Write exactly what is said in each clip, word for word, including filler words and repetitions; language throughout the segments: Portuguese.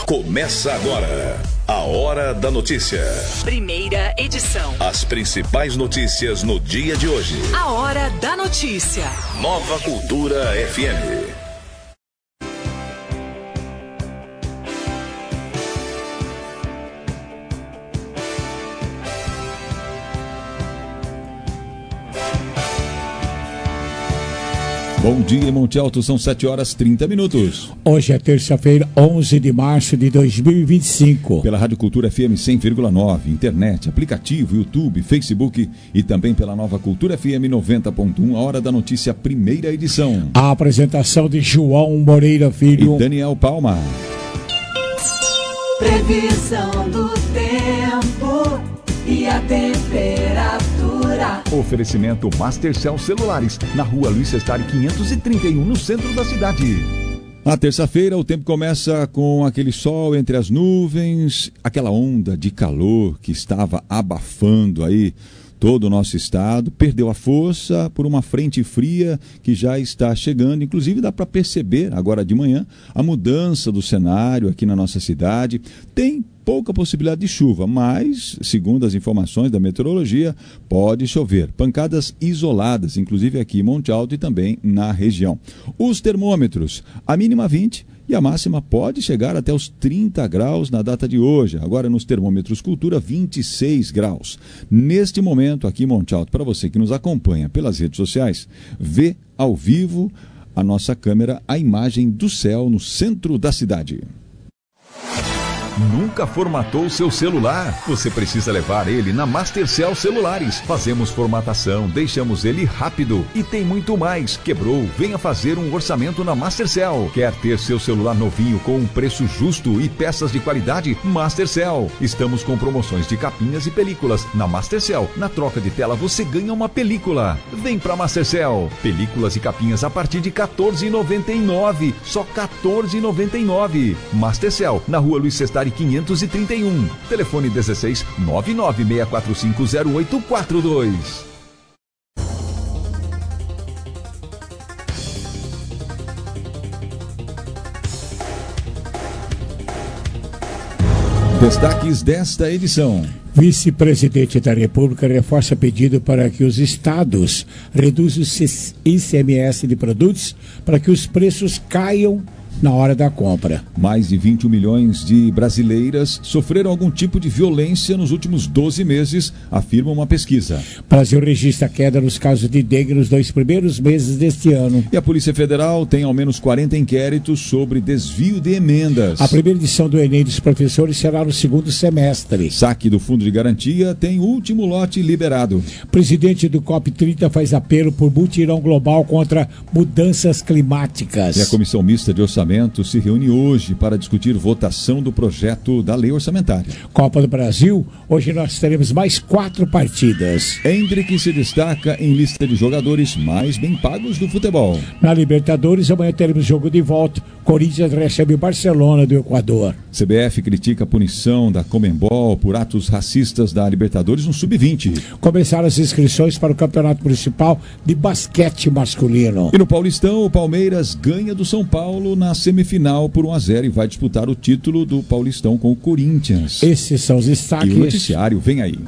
Começa agora a Hora da Notícia. Primeira edição. As principais notícias no dia de hoje. A Hora da Notícia. Nova Cultura F M. Bom dia, Monte Alto, são sete horas e trinta minutos. Hoje é terça-feira, onze de março de dois mil e vinte e cinco. Pela Rádio Cultura F M cem vírgula nove, internet, aplicativo, YouTube, Facebook e também pela Nova Cultura F M noventa ponto um, a Hora da Notícia, primeira edição. A apresentação de João Moreira Filho e Daniel Palma. Previsão do tempo e a temperatura. Oferecimento Mastercell Celulares, na rua Luiz Sestari quinhentos e trinta e um, no centro da cidade. Na terça-feira, o tempo começa com aquele sol entre as nuvens, aquela onda de calor que estava abafando aí todo o nosso estado, perdeu a força por uma frente fria que já está chegando. Inclusive dá para perceber agora de manhã a mudança do cenário aqui na nossa cidade. Tem pouca possibilidade de chuva, mas, segundo as informações da meteorologia, pode chover. Pancadas isoladas, inclusive aqui em Monte Alto e também na região. Os termômetros, a mínima vinte e a máxima pode chegar até os trinta graus na data de hoje. Agora nos termômetros Cultura, vinte e seis graus. Neste momento aqui em Monte Alto, para você que nos acompanha pelas redes sociais, vê ao vivo a nossa câmera, a imagem do céu no centro da cidade. Nunca formatou seu celular? Você precisa levar ele na Mastercell Celulares. Fazemos formatação, deixamos ele rápido e tem muito mais. Quebrou? Venha fazer um orçamento na Mastercell. Quer ter seu celular novinho com um preço justo e peças de qualidade? Mastercell. Estamos com promoções de capinhas e películas. Na Mastercell, na troca de tela você ganha uma película. Vem pra Mastercell. Películas e capinhas a partir de quatorze reais e noventa e nove centavos. Só quatorze reais e noventa e nove centavos. Mastercell, na rua Luiz Sestari quinhentos e trinta e um. Telefone dezesseis, nove nove seis quatro cinco zero oito quatro dois. Destaques desta edição. Vice-presidente da República reforça pedido para que os estados reduzam o I C M S de produtos para que os preços caiam na hora da compra. Mais de vinte e um milhões de brasileiras sofreram algum tipo de violência nos últimos doze meses, afirma uma pesquisa. Brasil registra queda nos casos de dengue nos dois primeiros meses deste ano. E a Polícia Federal tem ao menos quarenta inquéritos sobre desvio de emendas. A primeira edição do Enem dos professores será no segundo semestre. Saque do Fundo de Garantia tem último lote liberado. Presidente do COP trinta faz apelo por mutirão global contra mudanças climáticas. E a Comissão Mista de Orçamento se reúne hoje para discutir votação do projeto da lei orçamentária. Copa do Brasil, hoje nós teremos mais quatro partidas. Hendrick se destaca em lista de jogadores mais bem pagos do futebol. Na Libertadores, amanhã teremos jogo de volta. Corinthians recebe o Barcelona do Equador. C B F critica a punição da Conmebol por atos racistas da Libertadores no sub vinte. Começaram as inscrições para o Campeonato Municipal de Basquete Masculino. E no Paulistão, o Palmeiras ganha do São Paulo na semifinal por um a zero e vai disputar o título do Paulistão com o Corinthians. Esses são os destaques. E o noticiário vem aí.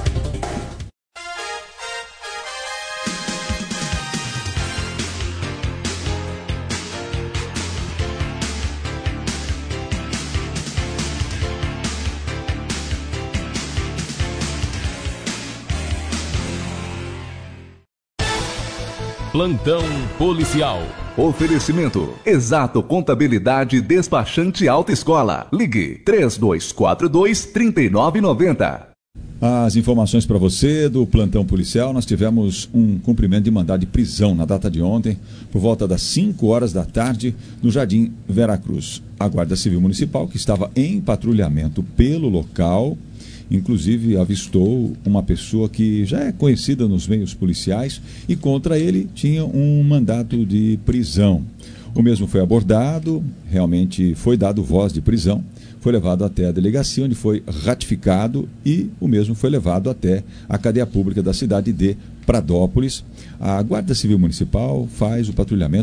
Plantão policial. Oferecimento Exato Contabilidade Despachante Autoescola. Ligue três dois quatro dois, três nove nove zero. As informações para você do plantão policial. Nós tivemos um cumprimento de mandado de prisão na data de ontem, por volta das cinco horas da tarde, no Jardim Veracruz. A Guarda Civil Municipal, que estava em patrulhamento pelo local, inclusive avistou uma pessoa que já é conhecida nos meios policiais e contra ele tinha um mandado de prisão. O mesmo foi abordado, realmente foi dado voz de prisão, foi levado até a delegacia, onde foi ratificado, e o mesmo foi levado até a cadeia pública da cidade de Pradópolis. A Guarda Civil Municipal faz o patrulhamento por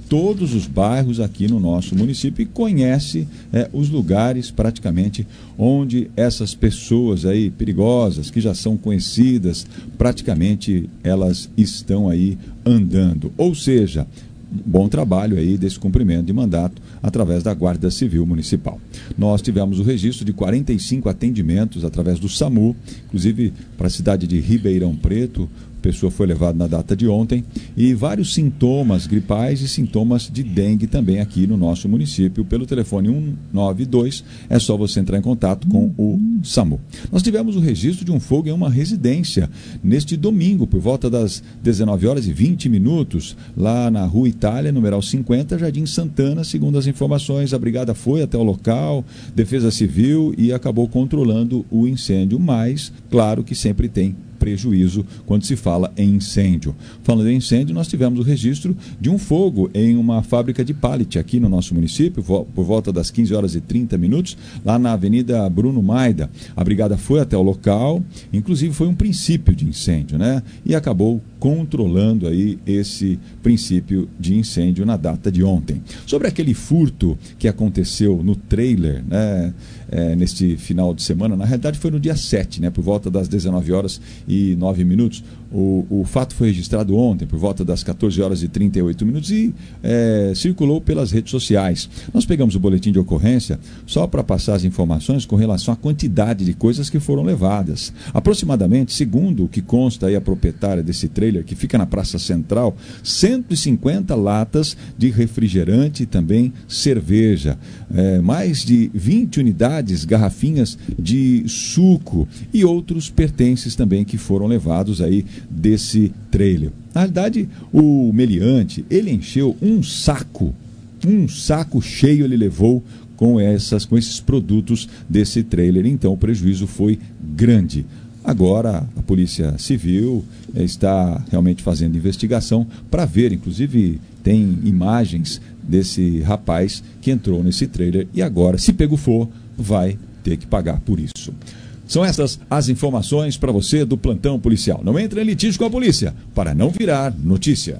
todos os bairros aqui no nosso município e conhece é, os lugares praticamente onde essas pessoas aí perigosas, que já são conhecidas, praticamente elas estão aí andando. Ou seja, bom trabalho aí desse cumprimento de mandato através da Guarda Civil Municipal. Nós tivemos o registro de quarenta e cinco atendimentos através do SAMU, inclusive para a cidade de Ribeirão Preto. A pessoa foi levada na data de ontem, e vários sintomas gripais e sintomas de dengue também aqui no nosso município. Pelo telefone um nove dois, é só você entrar em contato com o SAMU. Nós tivemos o registro de um fogo em uma residência neste domingo, por volta das dezenove horas e vinte minutos, lá na Rua Itália, numeral cinquenta, Jardim Santana. Segundo as informações, a brigada foi até o local, Defesa Civil, e acabou controlando o incêndio, mas claro que sempre tem prejuízo quando se fala em incêndio. Falando em incêndio, nós tivemos o registro de um fogo em uma fábrica de pallet aqui no nosso município, por volta das quinze horas e trinta minutos, lá na Avenida Bruno Maida. A brigada foi até o local, inclusive foi um princípio de incêndio, né? E acabou controlando aí esse princípio de incêndio na data de ontem. Sobre aquele furto que aconteceu no trailer, né? É, neste final de semana, na realidade foi no dia sete, né, por volta das dezenove horas e nove minutos. O, o fato foi registrado ontem, por volta das quatorze horas e trinta e oito minutos, e é, circulou pelas redes sociais. Nós pegamos o boletim de ocorrência só para passar as informações com relação à quantidade de coisas que foram levadas. Aproximadamente, segundo o que consta aí a proprietária desse trailer, que fica na Praça Central, cento e cinquenta latas de refrigerante e também cerveja, é, mais de vinte unidades, garrafinhas de suco e outros pertences também que foram levados aí desse trailer. Na realidade, o meliante, ele encheu um saco, um saco cheio ele levou com, essas, com esses produtos desse trailer. Então o prejuízo foi grande. Agora a Polícia Civil está realmente fazendo investigação para ver, inclusive tem imagens desse rapaz que entrou nesse trailer e agora, se pego for, vai ter que pagar por isso. São essas as informações para você do plantão policial. Não entre em litígio com a polícia para não virar notícia.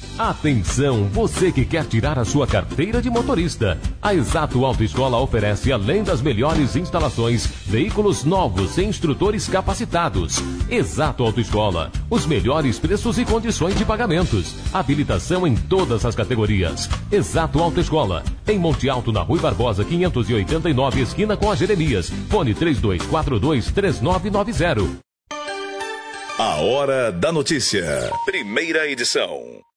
Atenção, você que quer tirar a sua carteira de motorista. A Exato Autoescola oferece, além das melhores instalações, veículos novos e instrutores capacitados. Exato Autoescola, os melhores preços e condições de pagamentos. Habilitação em todas as categorias. Exato Autoescola, em Monte Alto, na Rui Barbosa, quinhentos e oitenta e nove, esquina com a Jeremias. Fone três dois quatro dois, três nove nove zero. A Hora da Notícia. Primeira edição.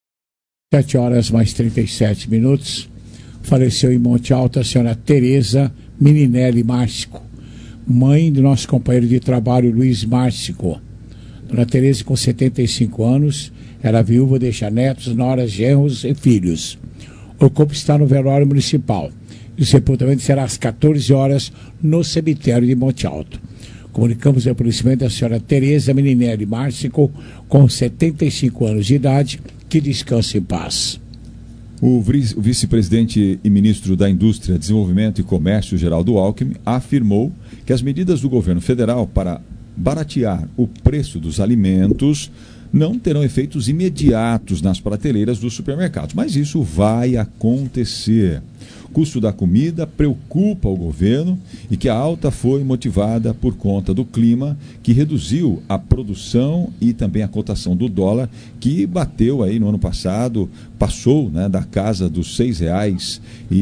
sete horas mais trinta e sete minutos. Faleceu em Monte Alto a senhora Tereza Mininelli Márcico, mãe do nosso companheiro de trabalho Luiz Márcico. Dona Tereza, com setenta e cinco anos, era viúva, deixa netos, noras, genros e filhos. O corpo está no velório municipal e o sepultamento será às quatorze horas no cemitério de Monte Alto. Comunicamos o falecimento da senhora Tereza Mininelli Márcico, com setenta e cinco anos de idade, que descanse em paz. O vice-presidente e ministro da Indústria, Desenvolvimento e Comércio, Geraldo Alckmin, afirmou que as medidas do governo federal para baratear o preço dos alimentos não terão efeitos imediatos nas prateleiras dos supermercados, mas isso vai acontecer. O custo da comida preocupa o governo e que a alta foi motivada por conta do clima, que reduziu a produção e também a cotação do dólar, que bateu aí no ano passado, passou, né, da casa dos seis reais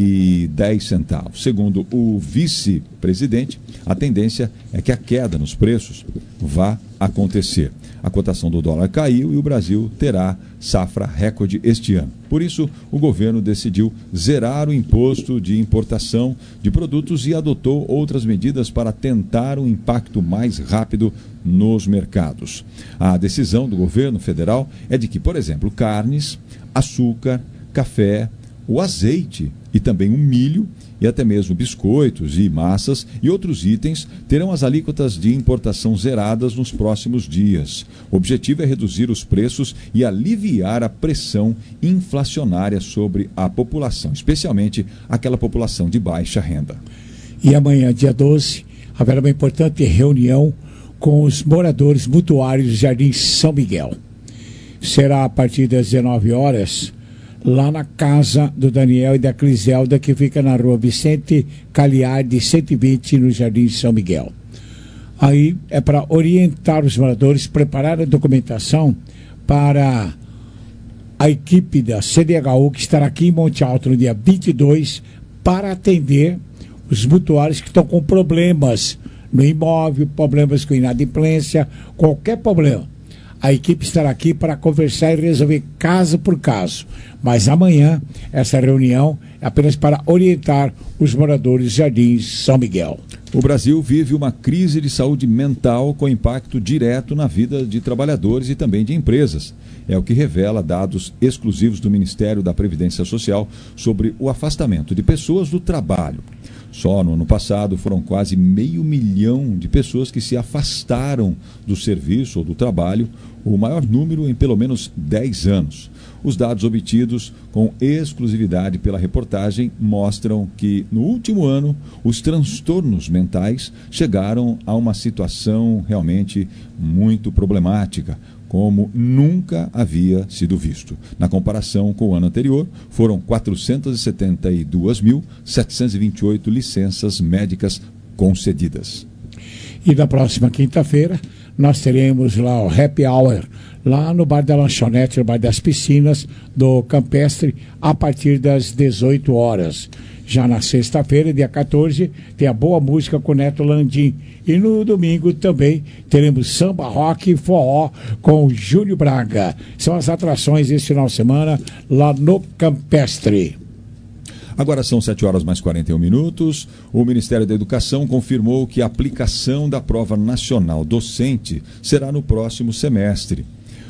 e dez centavos. Segundo o vice-presidente, a tendência é que a queda nos preços vá acontecer. A cotação do dólar caiu e o Brasil terá safra recorde este ano. Por isso, o governo decidiu zerar o imposto de importação de produtos e adotou outras medidas para tentar um impacto mais rápido nos mercados. A decisão do governo federal é de que, por exemplo, carnes, açúcar, café, o azeite e também o milho e até mesmo biscoitos e massas e outros itens terão as alíquotas de importação zeradas nos próximos dias. O objetivo é reduzir os preços e aliviar a pressão inflacionária sobre a população, especialmente aquela população de baixa renda. E amanhã, dia doze, haverá uma importante reunião com os moradores mutuários do Jardim São Miguel. Será a partir das dezenove horas, lá na casa do Daniel e da Criselda, que fica na rua Vicente Cagliardi, cento e vinte, no Jardim São Miguel. Aí é para orientar os moradores, preparar a documentação para a equipe da C D H U, que estará aqui em Monte Alto no dia vinte e dois, para atender os mutuários que estão com problemas no imóvel, problemas com inadimplência, qualquer problema. A equipe estará aqui para conversar e resolver caso por caso. Mas amanhã, essa reunião é apenas para orientar os moradores de Jardim São Miguel. O Brasil vive uma crise de saúde mental com impacto direto na vida de trabalhadores e também de empresas. É o que revela dados exclusivos do Ministério da Previdência Social sobre o afastamento de pessoas do trabalho. Só no ano passado foram quase meio milhão de pessoas que se afastaram do serviço ou do trabalho, o maior número em pelo menos dez anos. Os dados obtidos com exclusividade pela reportagem mostram que, no último ano, os transtornos mentais chegaram a uma situação realmente muito problemática, como nunca havia sido visto. Na comparação com o ano anterior, foram quatrocentas e setenta e duas mil, setecentas e vinte e oito licenças médicas concedidas. E na próxima quinta-feira, nós teremos lá o Happy Hour, lá no Bar da Lanchonete, no Bar das Piscinas, do Campestre, a partir das dezoito horas. Já na sexta-feira, dia quatorze, tem a boa música com Neto Landim. E no domingo também teremos samba, rock e forró com o Júlio Braga. São as atrações desse final de semana lá no Campestre. Agora são sete horas mais quarenta e um minutos. O Ministério da Educação confirmou que a aplicação da Prova Nacional Docente será no próximo semestre.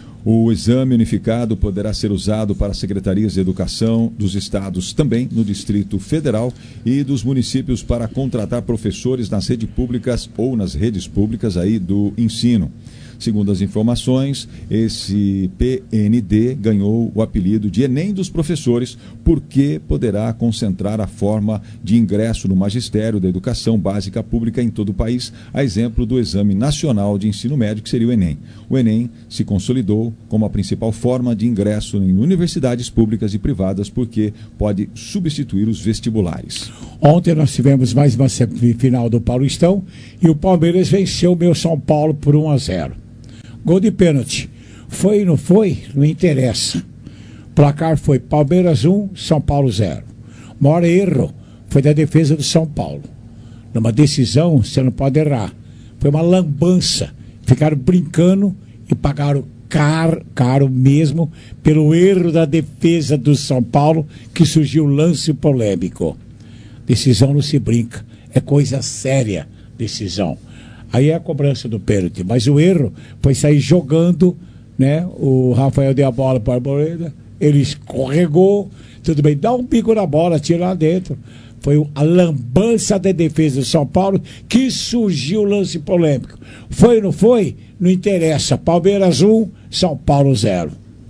O exame unificado poderá ser usado para secretarias de educação dos estados, também no Distrito Federal, e dos municípios para contratar professores nas redes públicas ou nas redes públicas aí do ensino. Segundo as informações, esse P N D ganhou o apelido de Enem dos professores porque poderá concentrar a forma de ingresso no magistério da educação básica pública em todo o país, a exemplo do Exame Nacional de Ensino Médio, que seria o Enem. O Enem se consolidou como a principal forma de ingresso em universidades públicas e privadas porque pode substituir os vestibulares. Ontem nós tivemos mais uma semifinal do Paulistão e o Palmeiras venceu o meu São Paulo por um a zero. Gol de pênalti. Foi ou não foi? Não interessa. O placar foi Palmeiras um, São Paulo zero. O maior erro foi da defesa do São Paulo. Numa decisão, você não pode errar. Foi uma lambança. Ficaram brincando e pagaram caro, caro mesmo pelo erro da defesa do São Paulo, que surgiu lance polêmico. Decisão não se brinca. É coisa séria, decisão. Aí é a cobrança do pênalti, mas o erro foi sair jogando, né? O Rafael deu a bola para o Arboleda, ele escorregou, tudo bem, dá um bico na bola, tira lá dentro. Foi a lambança da defesa do São Paulo que surgiu o lance polêmico. Foi ou não foi? Não interessa. Palmeiras um, São Paulo zero.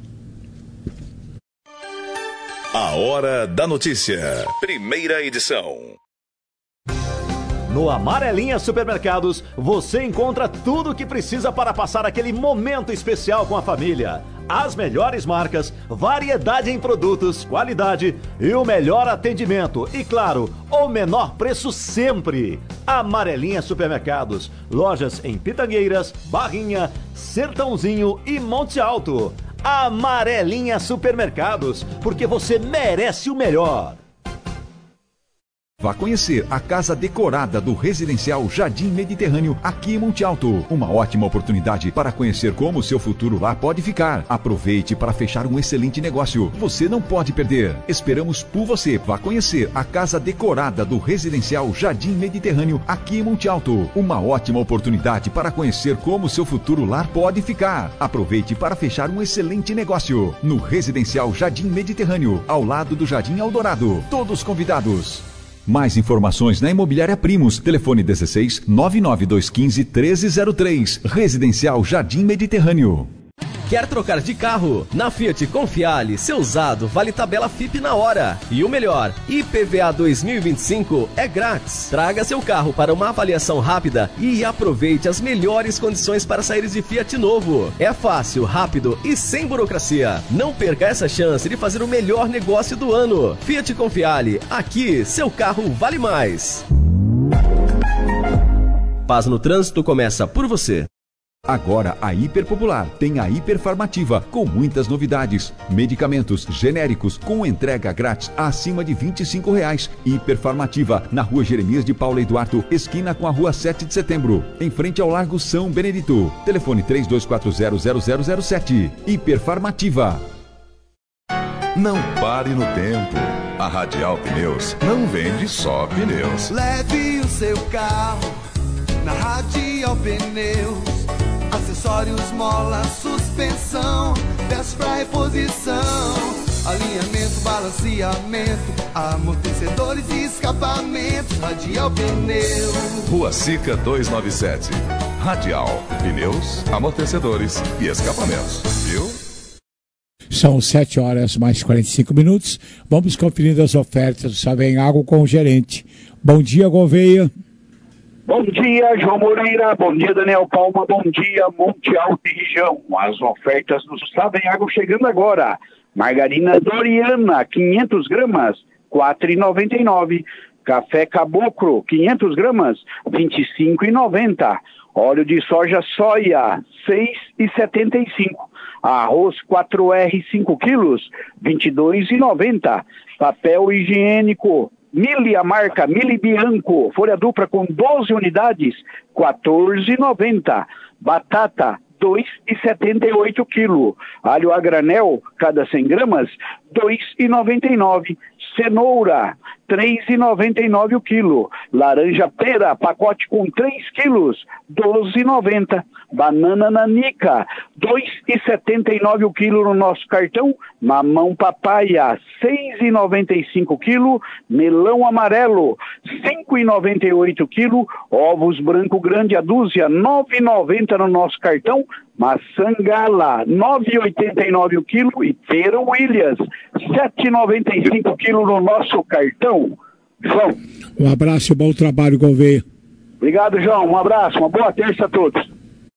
A Hora da Notícia. Primeira edição. No Amarelinha Supermercados, você encontra tudo o que precisa para passar aquele momento especial com a família. As melhores marcas, variedade em produtos, qualidade e o melhor atendimento. E claro, o menor preço sempre. Amarelinha Supermercados, lojas em Pitangueiras, Barrinha, Sertãozinho e Monte Alto. Amarelinha Supermercados, porque você merece o melhor. Vá conhecer a casa decorada do Residencial Jardim Mediterrâneo aqui em Monte Alto. Uma ótima oportunidade para conhecer como o seu futuro lá pode ficar. Aproveite para fechar um excelente negócio. Você não pode perder. Esperamos por você. Vá conhecer a casa decorada do Residencial Jardim Mediterrâneo aqui em Monte Alto. Uma ótima oportunidade para conhecer como o seu futuro lar pode ficar. Aproveite para fechar um excelente negócio. No Residencial Jardim Mediterrâneo, ao lado do Jardim Eldorado. Todos convidados. Mais informações na Imobiliária Primos. Telefone dezesseis, nove nove dois um cinco, um três zero três. Residencial Jardim Mediterrâneo. Quer trocar de carro? Na Fiat Confiale, seu usado vale tabela F I P na hora. E o melhor, I P V A dois mil e vinte e cinco é grátis. Traga seu carro para uma avaliação rápida e aproveite as melhores condições para sair de Fiat novo. É fácil, rápido e sem burocracia. Não perca essa chance de fazer o melhor negócio do ano. Fiat Confiale, aqui seu carro vale mais. Paz no trânsito começa por você. Agora a Hiper Popular tem a Hiperfarmativa, com muitas novidades. Medicamentos genéricos com entrega grátis acima de vinte e cinco reais. Hiperfarmativa, na rua Jeremias de Paula Eduardo, esquina com a rua sete de setembro, em frente ao Largo São Benedito. Telefone três dois quatro zero zero zero zero sete. Hiperfarmativa. Não pare no tempo. A Radial Pneus não vende só pneus. Leve o seu carro na Radial Pneus. Acessórios, mola, suspensão, peças pra reposição, alinhamento, balanceamento, amortecedores e escapamentos. Radial Pneus. Rua Sica duzentos e noventa e sete. Radial Pneus, amortecedores e escapamentos. Viu? São sete horas mais quarenta e cinco minutos. Vamos conferindo as ofertas do Savenhago com o gerente. Bom dia, Gouveia. Bom dia, João Moreira. Bom dia, Daniel Palma. Bom dia, Monte Alto e região. As ofertas do Savenhago chegando agora. Margarina Doriana, quinhentas gramas, quatro reais e noventa e nove centavos. Café Caboclo, quinhentas gramas, vinte e cinco reais e noventa centavos. Óleo de soja soia, seis reais e setenta e cinco centavos. Arroz quatro R, cinco quilos, vinte e dois reais e noventa centavos. Papel higiênico Mili, a marca Mili Bianco, folha dupla com doze unidades, quatorze reais e noventa centavos. Batata, dois reais e setenta e oito quilos. Alho a granel, cada cem gramas, dois reais e noventa e nove centavos. Cenoura, três reais e noventa e nove centavos o quilo. Laranja pera, pacote com três quilos, doze reais e noventa centavos. Banana nanica, dois reais e setenta e nove centavos o quilo no nosso cartão. Mamão papaya, seis reais e noventa e cinco centavos o quilo. Melão amarelo, cinco reais e noventa e oito centavos o quilo. Ovos branco grande a dúzia, nove reais e noventa centavos no nosso cartão. Maçã gala, nove reais e oitenta e nove centavos o quilo. E pera Williams, sete reais e noventa e cinco centavos o quilo no nosso cartão. João. Um abraço e bom trabalho, Gouveia. Obrigado, João. Um abraço, uma boa terça a todos.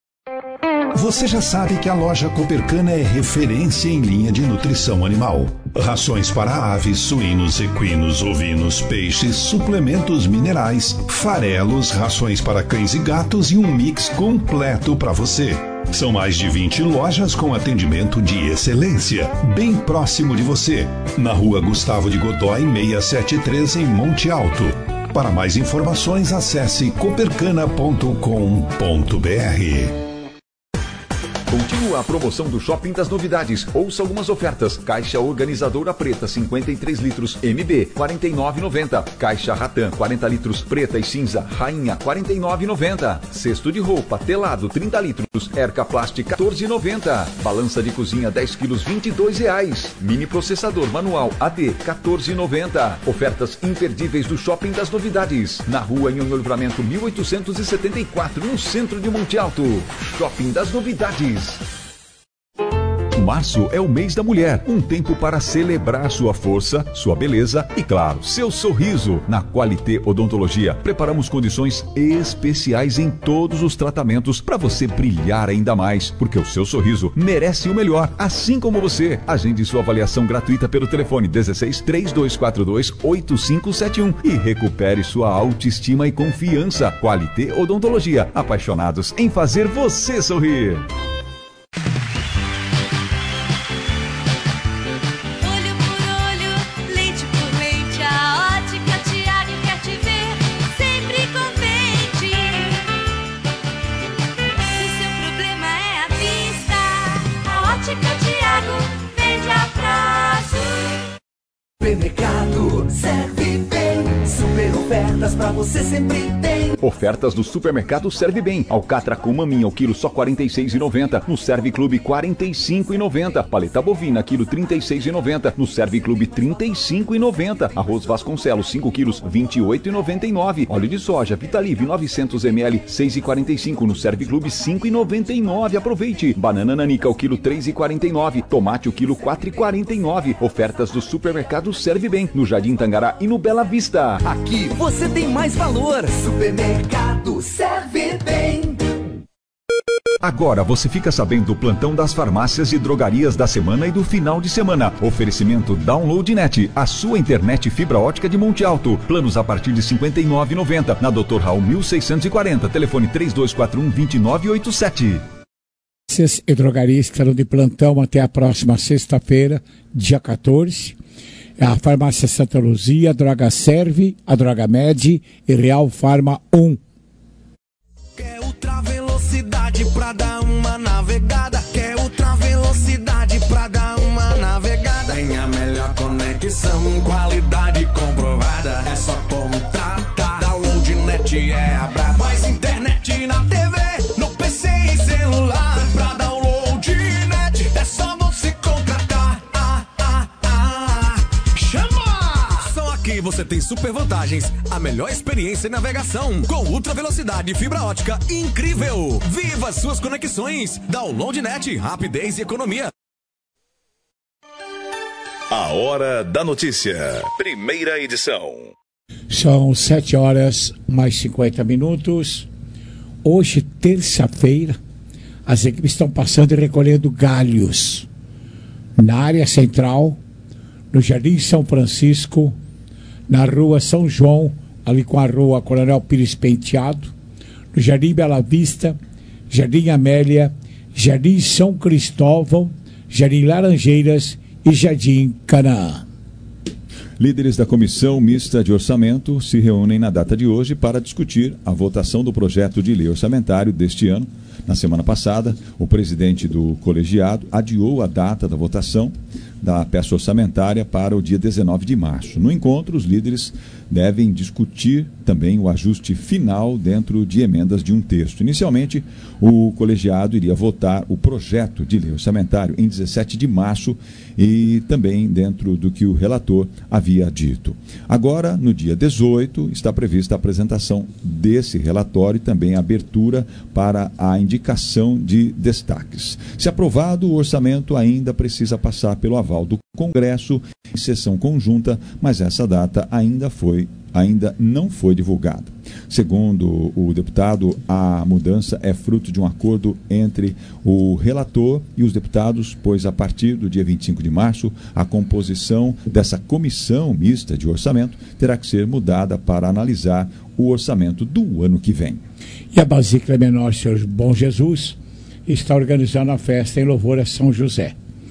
Você já sabe que a loja Coopercana é referência em linha de nutrição animal. Rações para aves, suínos, equinos, ovinos, peixes, suplementos minerais, farelos, rações para cães e gatos e um mix completo para você. São mais de vinte lojas com atendimento de excelência, bem próximo de você. Na rua Gustavo de Godói, seiscentos e setenta e três, em Monte Alto. Para mais informações, acesse coopercana ponto com ponto br. Continua a promoção do Shopping das Novidades. Ouça algumas ofertas. Caixa organizadora preta cinquenta e três litros M B quarenta e nove reais e noventa centavos. Caixa Ratan quarenta litros preta e cinza Rainha quarenta e nove reais e noventa centavos. Cesto de roupa telado trinta litros Erca Plástica quatorze reais e noventa centavos. Balança de cozinha dez quilos vinte e dois reais. Mini processador manual A D quatorze reais e noventa centavos. Ofertas imperdíveis do Shopping das Novidades. Na rua Nhonho Livramento mil oitocentos e setenta e quatro, no centro de Monte Alto. Shopping das Novidades. Março é o mês da mulher, um tempo para celebrar sua força, sua beleza e, claro, seu sorriso. Na Qualité Odontologia, preparamos condições especiais em todos os tratamentos para você brilhar ainda mais, porque o seu sorriso merece o melhor, assim como você. Agende sua avaliação gratuita pelo telefone dezesseis, três dois quatro dois, oito cinco sete um e recupere sua autoestima e confiança. Qualité Odontologia, apaixonados em fazer você sorrir. Supermercado serve bem, super oferta. ofertas pra você sempre tem. Ofertas do supermercado Serve Bem. Alcatra com maminha ao quilo só quarenta e seis reais e noventa centavos. No Serve Clube quarenta e cinco reais e noventa centavos. Paleta bovina quilo trinta e seis reais e noventa centavos. No Serve Clube trinta e cinco reais e noventa centavos. Arroz Vasconcelos cinco quilos vinte e oito reais e noventa e nove centavos. Óleo de soja Vitalive novecentos mililitros seis reais e quarenta e cinco centavos. No Serve Clube cinco reais e noventa e nove centavos. Aproveite. Banana Nanica ao quilo três reais e quarenta e nove centavos. Tomate o quilo quatro reais e quarenta e nove centavos. Ofertas do supermercado Serve Bem. No Jardim Tangará e no Bela Vista. Aqui você tem mais valor. Supermercado Serve Bem. Agora você fica sabendo do plantão das farmácias e drogarias da semana e do final de semana. Oferecimento DownloadNet, a sua internet fibra ótica de Monte Alto. Planos a partir de cinquenta e nove reais e noventa centavos. Na doutor Raul mil seiscentos e quarenta. Telefone três dois quatro um, dois nove oito sete. Farmácias e drogarias estarão de plantão até a próxima sexta-feira, dia quatorze. A Farmácia Santa Luzia, a Droga Serve, a Droga Med e Real Farma um. Quer ultra velocidade pra dar uma navegada? Quer ultra velocidade pra dar uma navegada? Tem a melhor conexão, qualidade comprovada. É só contratar. DownloadNet é a braba. Mais internet na T V, no P C e celular. Pra DownloadNet é só você contratar. Ah, ah, ah. Chama! Só aqui você tem super vantagens, a melhor experiência em navegação, com ultra velocidade e fibra ótica incrível. Viva suas conexões! DownloadNet, rapidez e economia. A Hora da Notícia, primeira edição. São sete horas mais cinquenta minutos. Hoje, terça-feira, as equipes estão passando e recolhendo galhos na área central, no Jardim São Francisco, na Rua São João, ali com a Rua Coronel Pires Penteado, no Jardim Bela Vista, Jardim Amélia, Jardim São Cristóvão, Jardim Laranjeiras e Jardim Canaã. Líderes da Comissão Mista de Orçamento se reúnem na data de hoje para discutir a votação do projeto de lei orçamentário deste ano. Na semana passada, o presidente do colegiado adiou a data da votação da peça orçamentária para o dia dezenove de março. No encontro, os líderes devem discutir também o ajuste final dentro de emendas de um texto. Inicialmente, o colegiado iria votar o projeto de lei orçamentário em dezessete de março e também dentro do que o relator havia dito. Agora, no dia dezoito, está prevista a apresentação desse relatório e também a abertura para a indicação de destaques. Se aprovado, o orçamento ainda precisa passar pelo aval do Congresso em sessão conjunta, mas essa data ainda foi ainda não foi divulgada. Segundo o deputado, a mudança é fruto de um acordo entre o relator e os deputados, pois a partir do dia vinte e cinco de março, a composição dessa comissão mista de orçamento terá que ser mudada para analisar o orçamento do ano que vem. E a Basílica Menor Senhor Bom Jesus está organizando a festa em louvor a São José.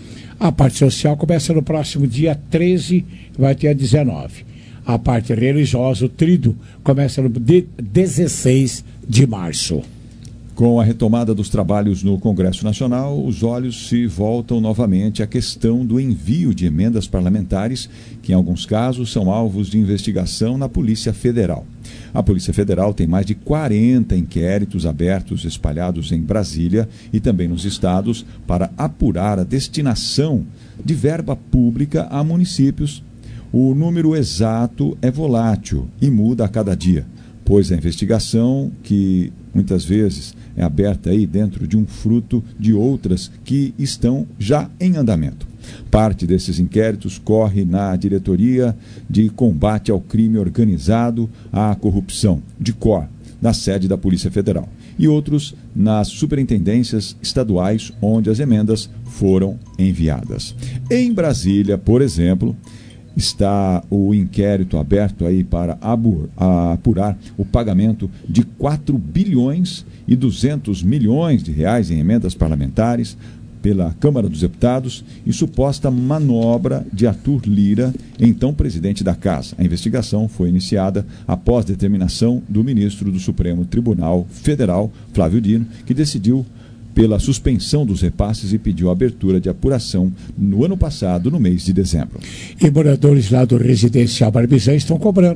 A parte social começa no próximo dia treze e vai até a dezenove. A parte religiosa, o tríduo, começa no dia dezesseis de março. Com a retomada dos trabalhos no Congresso Nacional, os olhos se voltam novamente à questão do envio de emendas parlamentares, que em alguns casos são alvos de investigação na Polícia Federal. A Polícia Federal tem mais de quarenta inquéritos abertos espalhados em Brasília e também nos estados para apurar a destinação de verba pública a municípios. O número exato é volátil e muda a cada dia, pois a investigação, que muitas vezes é aberta aí dentro de um fruto de outras que estão já em andamento. Parte desses inquéritos corre na Diretoria de Combate ao Crime Organizado, à Corrupção, D C O R, na sede da Polícia Federal, e outros nas superintendências estaduais onde as emendas foram enviadas. Em Brasília, por exemplo, está o inquérito aberto aí para apurar o pagamento de quatro bilhões e duzentos milhões de reais em emendas parlamentares pela Câmara dos Deputados e suposta manobra de Arthur Lira, então presidente da Casa. A investigação foi iniciada após determinação do ministro do Supremo Tribunal Federal, Flávio Dino, que decidiu pela suspensão dos repasses e pediu a abertura de apuração no ano passado, no mês de dezembro. E moradores lá do residencial Barbizan estão cobrando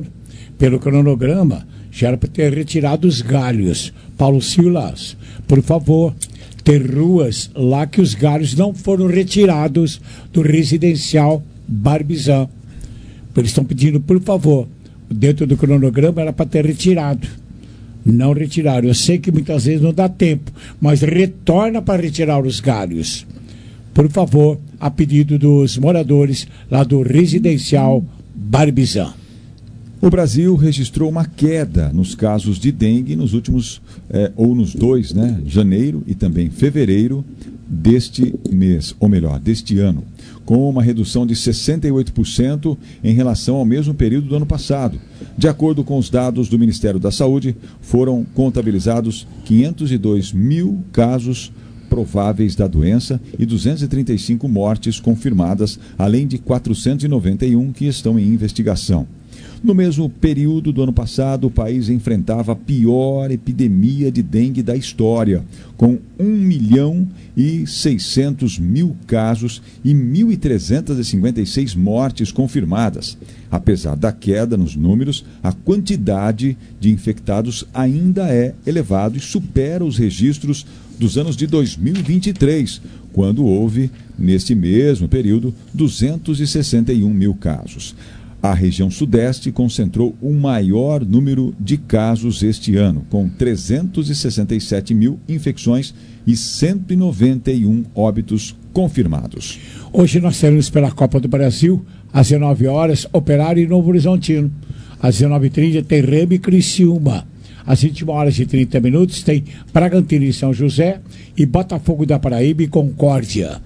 pelo cronograma, já era para ter retirado os galhos. Paulo Silas, por favor, tem ruas lá que os galhos não foram retirados do residencial Barbizan. Eles estão pedindo, por favor, dentro do cronograma era para ter retirado. Não retiraram. Eu sei que muitas vezes não dá tempo, mas retorna para retirar os galhos. Por favor, a pedido dos moradores lá do residencial Barbizan. O Brasil registrou uma queda nos casos de dengue nos últimos, eh, ou nos dois, né, janeiro e também fevereiro deste mês, ou melhor, deste ano, com uma redução de sessenta e oito por cento em relação ao mesmo período do ano passado. De acordo com os dados do Ministério da Saúde, foram contabilizados quinhentos e dois mil casos prováveis da doença e duzentas e trinta e cinco mortes confirmadas, além de quatrocentos e noventa e um que estão em investigação. No mesmo período do ano passado, o país enfrentava a pior epidemia de dengue da história, com um milhão e seiscentos mil casos e mil trezentas e cinquenta e seis mortes confirmadas. Apesar da queda nos números, a quantidade de infectados ainda é elevada e supera os registros dos anos de dois mil e vinte e três, quando houve, neste mesmo período, duzentos e sessenta e um mil casos. A região sudeste concentrou o maior número de casos este ano, com trezentos e sessenta e sete mil infecções e cento e noventa e um óbitos confirmados. Hoje nós teremos pela Copa do Brasil, às dezenove horas, Operário e Novo Horizontino. Às dezenove e trinta tem Remo e Criciúma. Às vinte e uma horas e trinta minutos tem Bragantino e São José e Botafogo da Paraíba e Concórdia.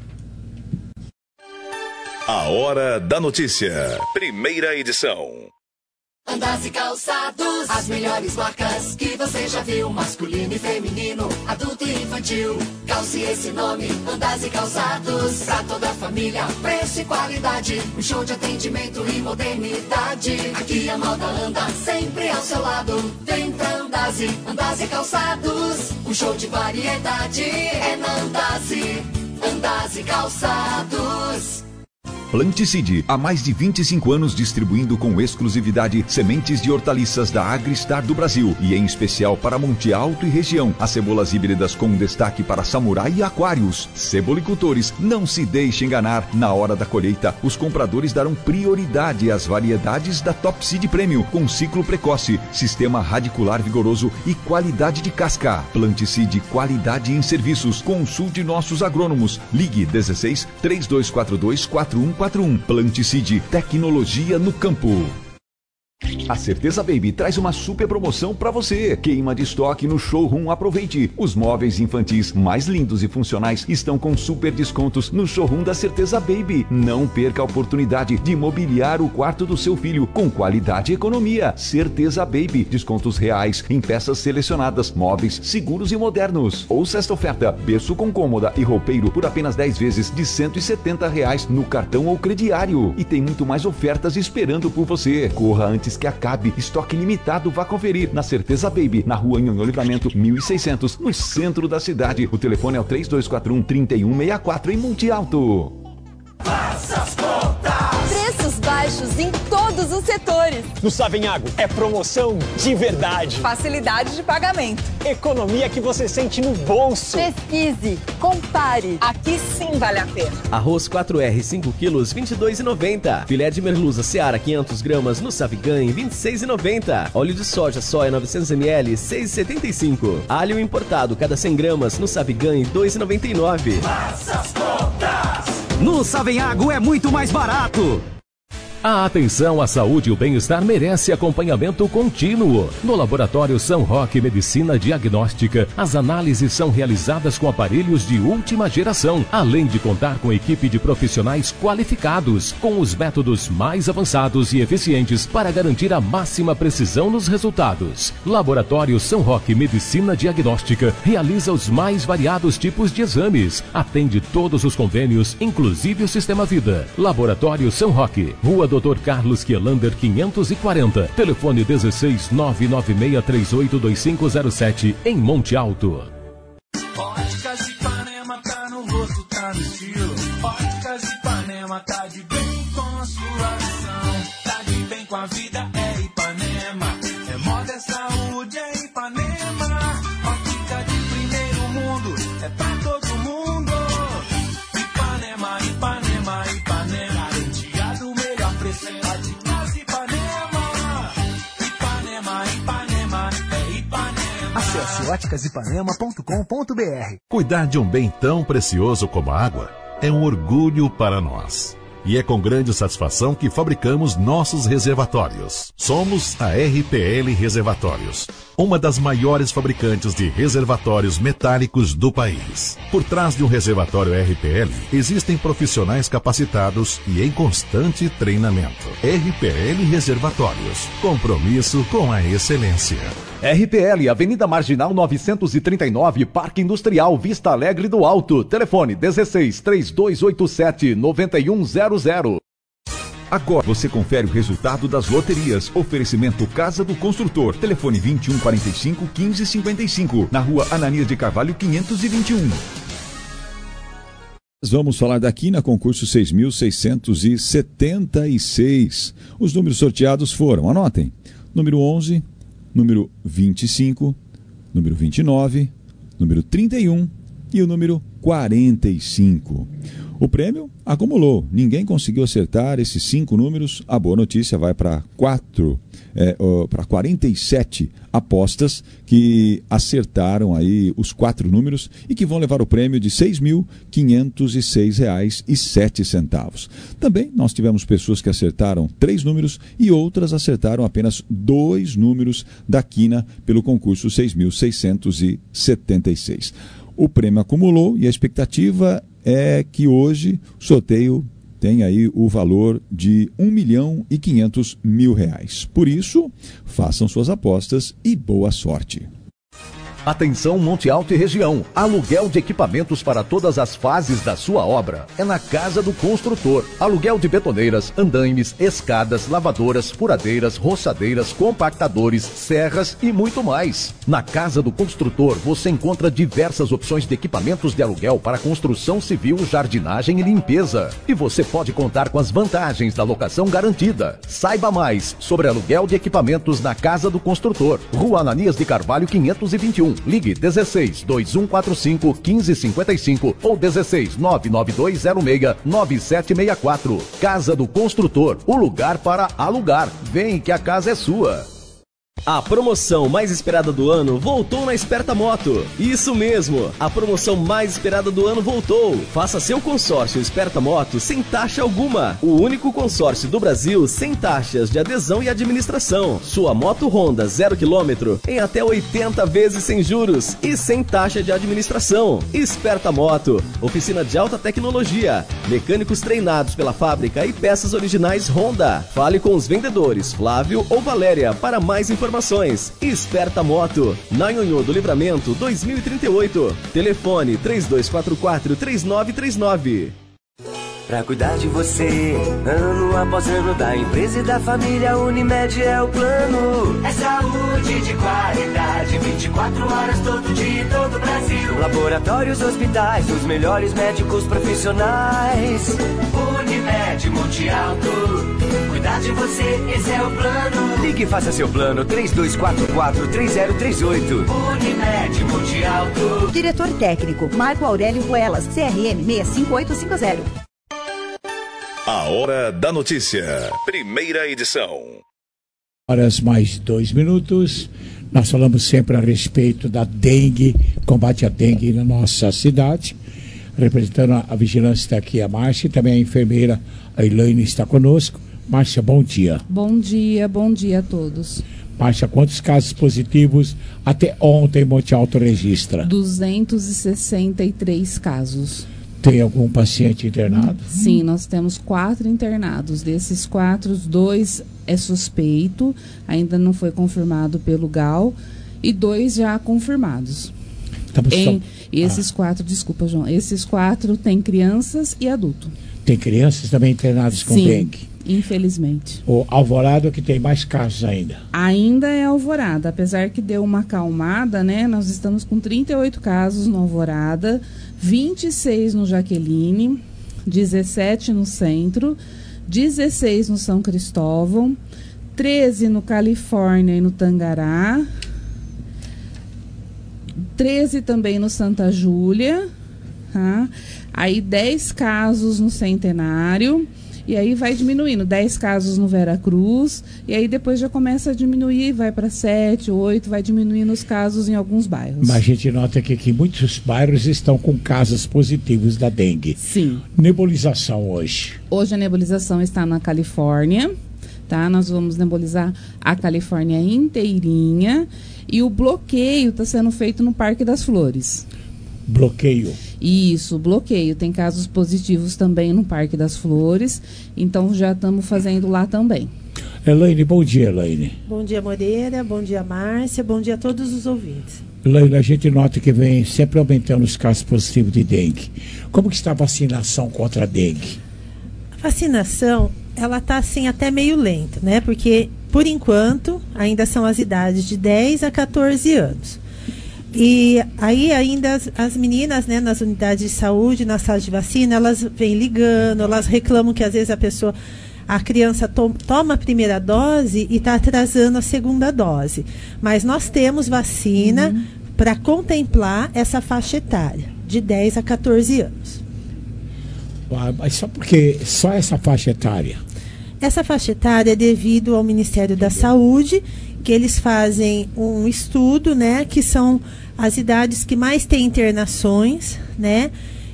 A Hora da Notícia. Primeira edição. Andas e Calçados, as melhores marcas que você já viu, masculino e feminino, adulto e infantil. Calce esse nome, Andas e Calçados, pra toda a família, preço e qualidade, um show de atendimento e modernidade. Aqui a moda anda sempre ao seu lado, vem pra Andazzi, Andas e Calçados, um show de variedade é na Andazzi, Andas e Calçados. Planticide, há mais de vinte e cinco anos distribuindo com exclusividade sementes de hortaliças da Agristar do Brasil e em especial para Monte Alto e região. As cebolas híbridas com destaque para Samurai e Aquários. Cebolicultores, não se deixe enganar. Na hora da colheita, os compradores darão prioridade às variedades da Top Seed Premium, com ciclo precoce, sistema radicular vigoroso e qualidade de casca. Planticide, qualidade em serviços. Consulte nossos agrônomos. Ligue dezesseis, trinta e dois quarenta e dois, quarenta e um quarenta e um. Planticide, tecnologia no campo. A Certeza Baby traz uma super promoção para você. Queima de estoque no showroom, aproveite. Os móveis infantis mais lindos e funcionais estão com super descontos no showroom da Certeza Baby. Não perca a oportunidade de mobiliar o quarto do seu filho com qualidade e economia. Certeza Baby, descontos reais em peças selecionadas, móveis seguros e modernos. Ouça esta oferta, berço com cômoda e roupeiro por apenas dez vezes de cento e setenta reais no cartão ou crediário. E tem muito mais ofertas esperando por você. Corra antes que acabe, estoque limitado, vá conferir na Certeza Baby, na rua Nhonhô Livramento mil e seiscentos, no centro da cidade. O telefone é o três dois quatro um, três um seis quatro em Monte Alto. Faça as contas! Preços baixos em todos os setores. No Savenhago é promoção de verdade. Facilidade de pagamento. Economia que você sente no bolso. Pesquise, compare. Aqui sim vale a pena. Arroz quatro R cinco quilos, vinte e dois reais e noventa centavos. Filé de merluza Seara quinhentas gramas no Savigan, vinte e seis reais e noventa centavos. Óleo de soja soia novecentos mililitros, seis reais e setenta e cinco centavos. Alho importado cada cem gramas no Savigan, dois reais e noventa e nove centavos. Faça as contas! No Savenhago é muito mais barato. A atenção à saúde e o bem-estar merece acompanhamento contínuo. No Laboratório São Roque Medicina Diagnóstica, as análises são realizadas com aparelhos de última geração, além de contar com equipe de profissionais qualificados, com os métodos mais avançados e eficientes para garantir a máxima precisão nos resultados. Laboratório São Roque Medicina Diagnóstica realiza os mais variados tipos de exames, atende todos os convênios, inclusive o Sistema Vida. Laboratório São Roque, Rua doutor Carlos Kielander quinhentos e quarenta, telefone dezesseis, nove nove seis três oito dois cinco zero sete, em Monte Alto. Óticas Ipanema tá no rosto, tá no estilo. Óticas Ipanema tá de bem com a sua visão. Tá de bem com a vida, é Ipanema. saúde é Ipanema. Ótica de primeiro mundo, é pra todo mundo. Ipanema, Ipanema, Ipanema. Garantia do melhor preço em óticas Ipanema. Ipanema, Ipanema, é Ipanema. Acesse óticas ipanema ponto com ponto b r. Cuidar de um bem tão precioso como a água é um orgulho para nós. E é com grande satisfação que fabricamos nossos reservatórios. Somos a R P L Reservatórios, uma das maiores fabricantes de reservatórios metálicos do país. Por trás de um reservatório R P L, existem profissionais capacitados e em constante treinamento. R P L Reservatórios, compromisso com a excelência. R P L, Avenida Marginal novecentos e trinta e nove, Parque Industrial Vista Alegre do Alto. Telefone dezesseis, trinta e dois oitenta e sete, noventa e um zero zero. Agora você confere o resultado das loterias. Oferecimento Casa do Construtor. Telefone vinte e um, quarenta e cinco, quinze, cinquenta e cinco. Na rua Ananias de Carvalho, quinhentos e vinte e um. Vamos falar daqui na concurso seis mil seiscentos e setenta e seis. Os números sorteados foram, anotem, número onze, número vinte e cinco, número vinte e nove, número trinta e um e o número quarenta e cinco. O prêmio acumulou, ninguém conseguiu acertar esses cinco números. A boa notícia vai para quatro, é, para quarenta e sete apostas que acertaram aí os quatro números e que vão levar o prêmio de seis mil quinhentos e seis reais e sete centavos. Também nós tivemos pessoas que acertaram três números e outras acertaram apenas dois números da quina pelo concurso seis mil seiscentos e setenta e seis. O prêmio acumulou e a expectativa é que hoje o sorteio tem aí o valor de um milhão e quinhentos mil reais. Por isso, façam suas apostas e boa sorte. Atenção Monte Alto e região, aluguel de equipamentos para todas as fases da sua obra. É na Casa do Construtor. Aluguel de betoneiras, andaimes, escadas, lavadoras, furadeiras, roçadeiras, compactadores, serras e muito mais. Na Casa do Construtor você encontra diversas opções de equipamentos de aluguel para construção civil, jardinagem e limpeza. E você pode contar com as vantagens da locação garantida. Saiba mais sobre aluguel de equipamentos na Casa do Construtor. Rua Ananias de Carvalho, quinhentos e vinte e um. Ligue dezesseis, dois um quatro cinco, quinze cinquenta e cinco ou dezesseis, nove nove dois zero seis, nove sete seis quatro. Casa do Construtor, o lugar para alugar. Vem que a casa é sua. A promoção mais esperada do ano voltou na Esperta Moto. Isso mesmo, a promoção mais esperada do ano voltou. Faça seu consórcio Esperta Moto sem taxa alguma. O único consórcio do Brasil sem taxas de adesão e administração. Sua moto Honda zero quilômetro em até oitenta vezes sem juros e sem taxa de administração. Esperta Moto, oficina de alta tecnologia, mecânicos treinados pela fábrica e peças originais Honda. Fale com os vendedores Flávio ou Valéria para mais informações. Esperta Moto, na Nhonhô do Livramento dois mil e trinta e oito. Telefone três dois quatro quatro, três nove três nove. Pra cuidar de você, ano após ano, da empresa e da família, Unimed é o plano. É saúde de qualidade, vinte e quatro horas todo dia em todo o Brasil. Laboratórios, hospitais, os melhores médicos profissionais. Unimed Monte Alto, cuidar de você, esse é o plano. Ligue e faça seu plano, três dois quatro quatro, três zero três oito. Unimed Monte Alto. Diretor técnico, Marco Aurélio Ruelas, C R M seis cinco oito cinco zero. A Hora da Notícia, primeira edição. Horas mais dois minutos. Nós falamos sempre a respeito da dengue, combate à dengue na nossa cidade. Representando a vigilância está aqui a Márcia e também a enfermeira, a Elaine, está conosco. Márcia, bom dia. Bom dia, bom dia a todos. Márcia, quantos casos positivos até ontem Monte Alto registra? duzentos e sessenta e três casos. Tem algum paciente internado? Sim, nós temos quatro internados. Desses quatro, dois é suspeito, ainda não foi confirmado pelo G A U, e dois já confirmados. Em, e esses ah. quatro, desculpa, João, esses quatro tem crianças e adulto. Tem crianças também internadas com Sim, dengue? Infelizmente. O Alvorada que tem mais casos ainda? Ainda é Alvorada, apesar que deu uma acalmada, né? Nós estamos com trinta e oito casos no Alvorada, vinte e seis no Jaqueline, dezessete no Centro, dezesseis no São Cristóvão, treze no Califórnia e no Tangará, treze também no Santa Júlia, tá? Aí dez casos no Centenário, e aí vai diminuindo, dez casos no Veracruz, e aí depois já começa a diminuir, vai para sete, oito, vai diminuindo os casos em alguns bairros. Mas a gente nota aqui que muitos bairros estão com casos positivos da dengue. Sim. Nebulização hoje. Hoje a nebulização está na Califórnia, tá? Nós vamos nebulizar a Califórnia inteirinha, e o bloqueio está sendo feito no Parque das Flores. Bloqueio. Isso, bloqueio. Tem casos positivos também no Parque das Flores, então já estamos fazendo lá também. Elaine, bom dia, Elaine. Bom dia, Moreira, bom dia, Márcia, bom dia a todos os ouvintes. Elaine, a gente nota que vem sempre aumentando os casos positivos de dengue. Como que está a vacinação contra a dengue? A vacinação, ela está assim até meio lenta, né? Porque, por enquanto, ainda são as idades de dez a quatorze anos. E aí ainda as, as meninas, né, nas unidades de saúde, nas salas de vacina, elas vêm ligando, elas reclamam que às vezes a pessoa, a criança to, toma a primeira dose e está atrasando a segunda dose. Mas nós temos vacina uhum. para contemplar essa faixa etária, de dez a quatorze anos. Ah, mas só porque, só essa faixa etária? Essa faixa etária é devido ao Ministério da Saúde, que eles fazem um estudo, né, que são as idades que mais têm internações, né,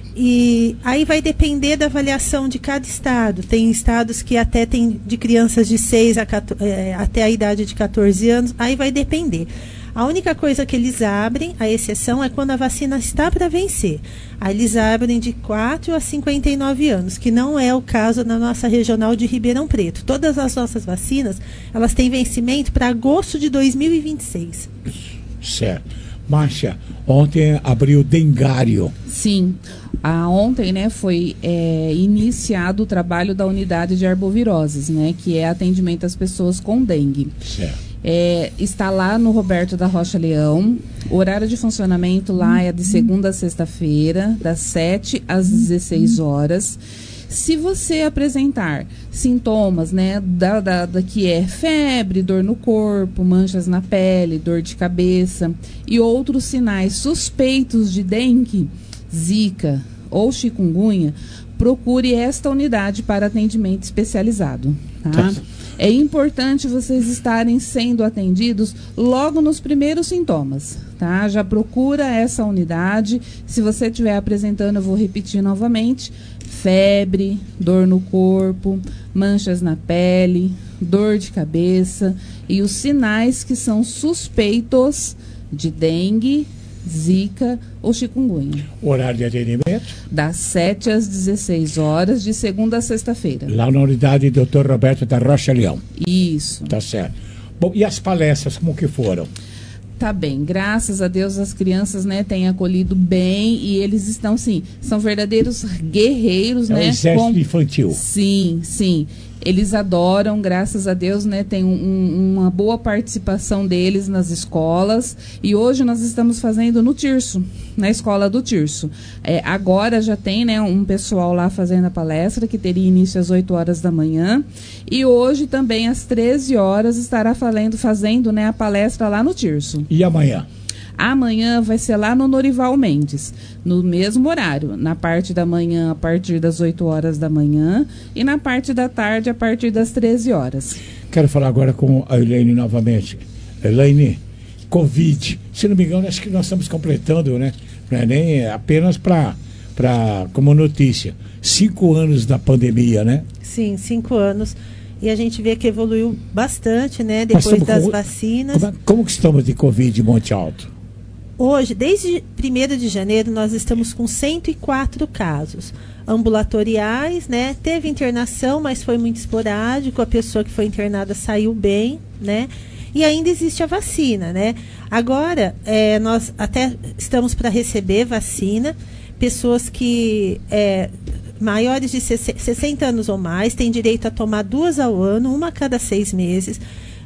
e aí vai depender da avaliação de cada estado. Tem estados que até tem de crianças de seis a quatorze, é, até a idade de quatorze anos, aí vai depender. A única coisa que eles abrem, a exceção, é quando a vacina está para vencer. Aí eles abrem de quatro a cinquenta e nove anos, que não é o caso na nossa regional de Ribeirão Preto. Todas as nossas vacinas, elas têm vencimento para agosto de dois mil e vinte e seis. Certo. Márcia, ontem abriu o dengário. Sim. Ah, ontem, né, foi é, iniciado o trabalho da unidade de arboviroses, né, que é atendimento às pessoas com dengue. Certo. É, está lá no Roberto da Rocha Leão. O horário de funcionamento lá é de segunda a sexta-feira, das sete às dezesseis horas. Se você apresentar sintomas, né, da, da, da que é febre, dor no corpo, manchas na pele, dor de cabeça e outros sinais suspeitos de dengue, zika ou chikungunya, procure esta unidade para atendimento especializado, tá? É importante vocês estarem sendo atendidos logo nos primeiros sintomas, tá? Já procura essa unidade. Se você estiver apresentando, eu vou repetir novamente: febre, dor no corpo, manchas na pele, dor de cabeça e os sinais que são suspeitos de dengue, zika ou chikungunya. O horário de atendimento? Das sete às dezesseis horas, de segunda a sexta-feira. Lá na unidade doutor Roberto da Rocha Leão. Isso. Tá certo. Bom, e as palestras, como que foram? Tá bem, graças a Deus as crianças, né, têm acolhido bem e eles estão, sim, são verdadeiros guerreiros, é né? O exército com... infantil. Sim, sim. Eles adoram, graças a Deus, né, tem um, uma boa participação deles nas escolas. E hoje nós estamos fazendo no Tirso, na escola do Tirso. É, agora já tem, né, um pessoal lá fazendo a palestra, que teria início às oito horas da manhã. E hoje também, às treze horas, estará fazendo, fazendo né, a palestra lá no Tirso. E amanhã? Amanhã vai ser lá no Norival Mendes, no mesmo horário, na parte da manhã a partir das oito horas da manhã e na parte da tarde a partir das treze horas. Quero falar agora com a Elaine novamente. Elaine, Covid, se não me engano, acho que nós estamos completando, né? Não é nem apenas para, para como notícia, cinco anos da pandemia, né? Sim, cinco anos. E a gente vê que evoluiu bastante, né? Depois das como, vacinas. Como, como que estamos de Covid em Monte Alto? Hoje, desde primeiro de janeiro, nós estamos com cento e quatro casos ambulatoriais, né? Teve internação, mas foi muito esporádico. A pessoa que foi internada saiu bem, né? E ainda existe a vacina, né? Agora, é, nós até estamos para receber vacina. Pessoas que... É, maiores de sessenta anos ou mais têm direito a tomar duas ao ano, uma a cada seis meses.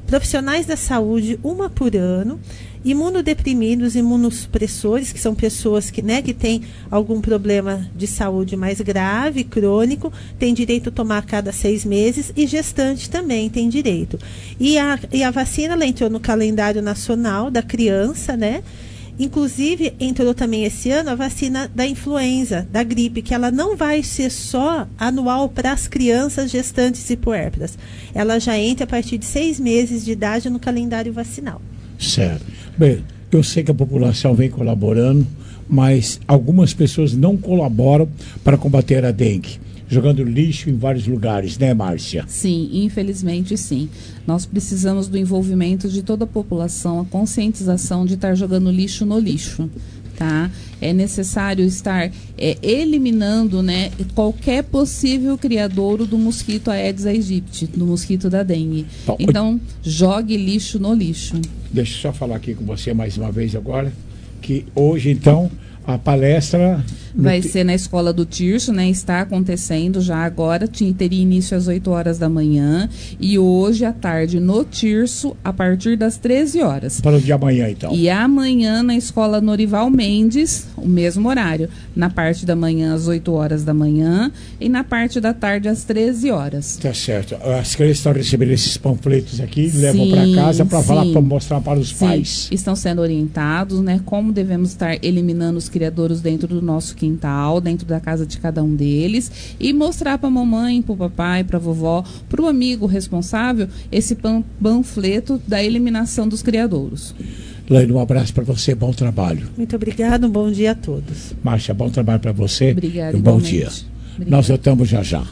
profissionais da saúde, uma por ano, imunodeprimidos, imunossupressores, que são pessoas que, né, que têm algum problema de saúde mais grave, crônico, tem direito a tomar a cada seis meses, e gestante também tem direito. E a, e a vacina, ela entrou no calendário nacional da criança, né? Inclusive, entrou também esse ano a vacina da influenza, da gripe, que ela não vai ser só anual para as crianças gestantes e puérperas. Ela já entra a partir de seis meses de idade no calendário vacinal. Certo. Bem, eu sei que a população vem colaborando, mas algumas pessoas não colaboram para combater a dengue, jogando lixo em vários lugares, né, Márcia? Sim, infelizmente sim. Nós precisamos do envolvimento de toda a população, a conscientização de estar jogando lixo no lixo, tá? É necessário estar é, eliminando, né, qualquer possível criadouro do mosquito Aedes aegypti, do mosquito da dengue. Bom, então, jogue lixo no lixo. Deixa eu só falar aqui com você mais uma vez agora, que hoje, então, a palestra... Vai ser na Escola do Tirso, né? Está acontecendo já agora, tinha, teria início às oito horas da manhã, e hoje à tarde no Tirso, a partir das treze horas. Para o dia amanhã, então. E amanhã na Escola Norival Mendes, o mesmo horário. Na parte da manhã às oito horas da manhã e na parte da tarde às treze horas. Tá certo. As crianças estão recebendo esses panfletos aqui, sim, levam para casa para falar, para mostrar para os sim, pais. Estão sendo orientados, né? Como devemos estar eliminando os criadouros dentro do nosso quintal, dentro da casa de cada um deles, e mostrar para a mamãe, para o papai, para a vovó, para o amigo responsável, esse pan panfleto da eliminação dos criadouros. Laine, um abraço para você, bom trabalho. Muito obrigada, um bom dia a todos. Márcia, bom trabalho para você. Obrigada, um bom dia. Obrigada. Nós voltamos já já.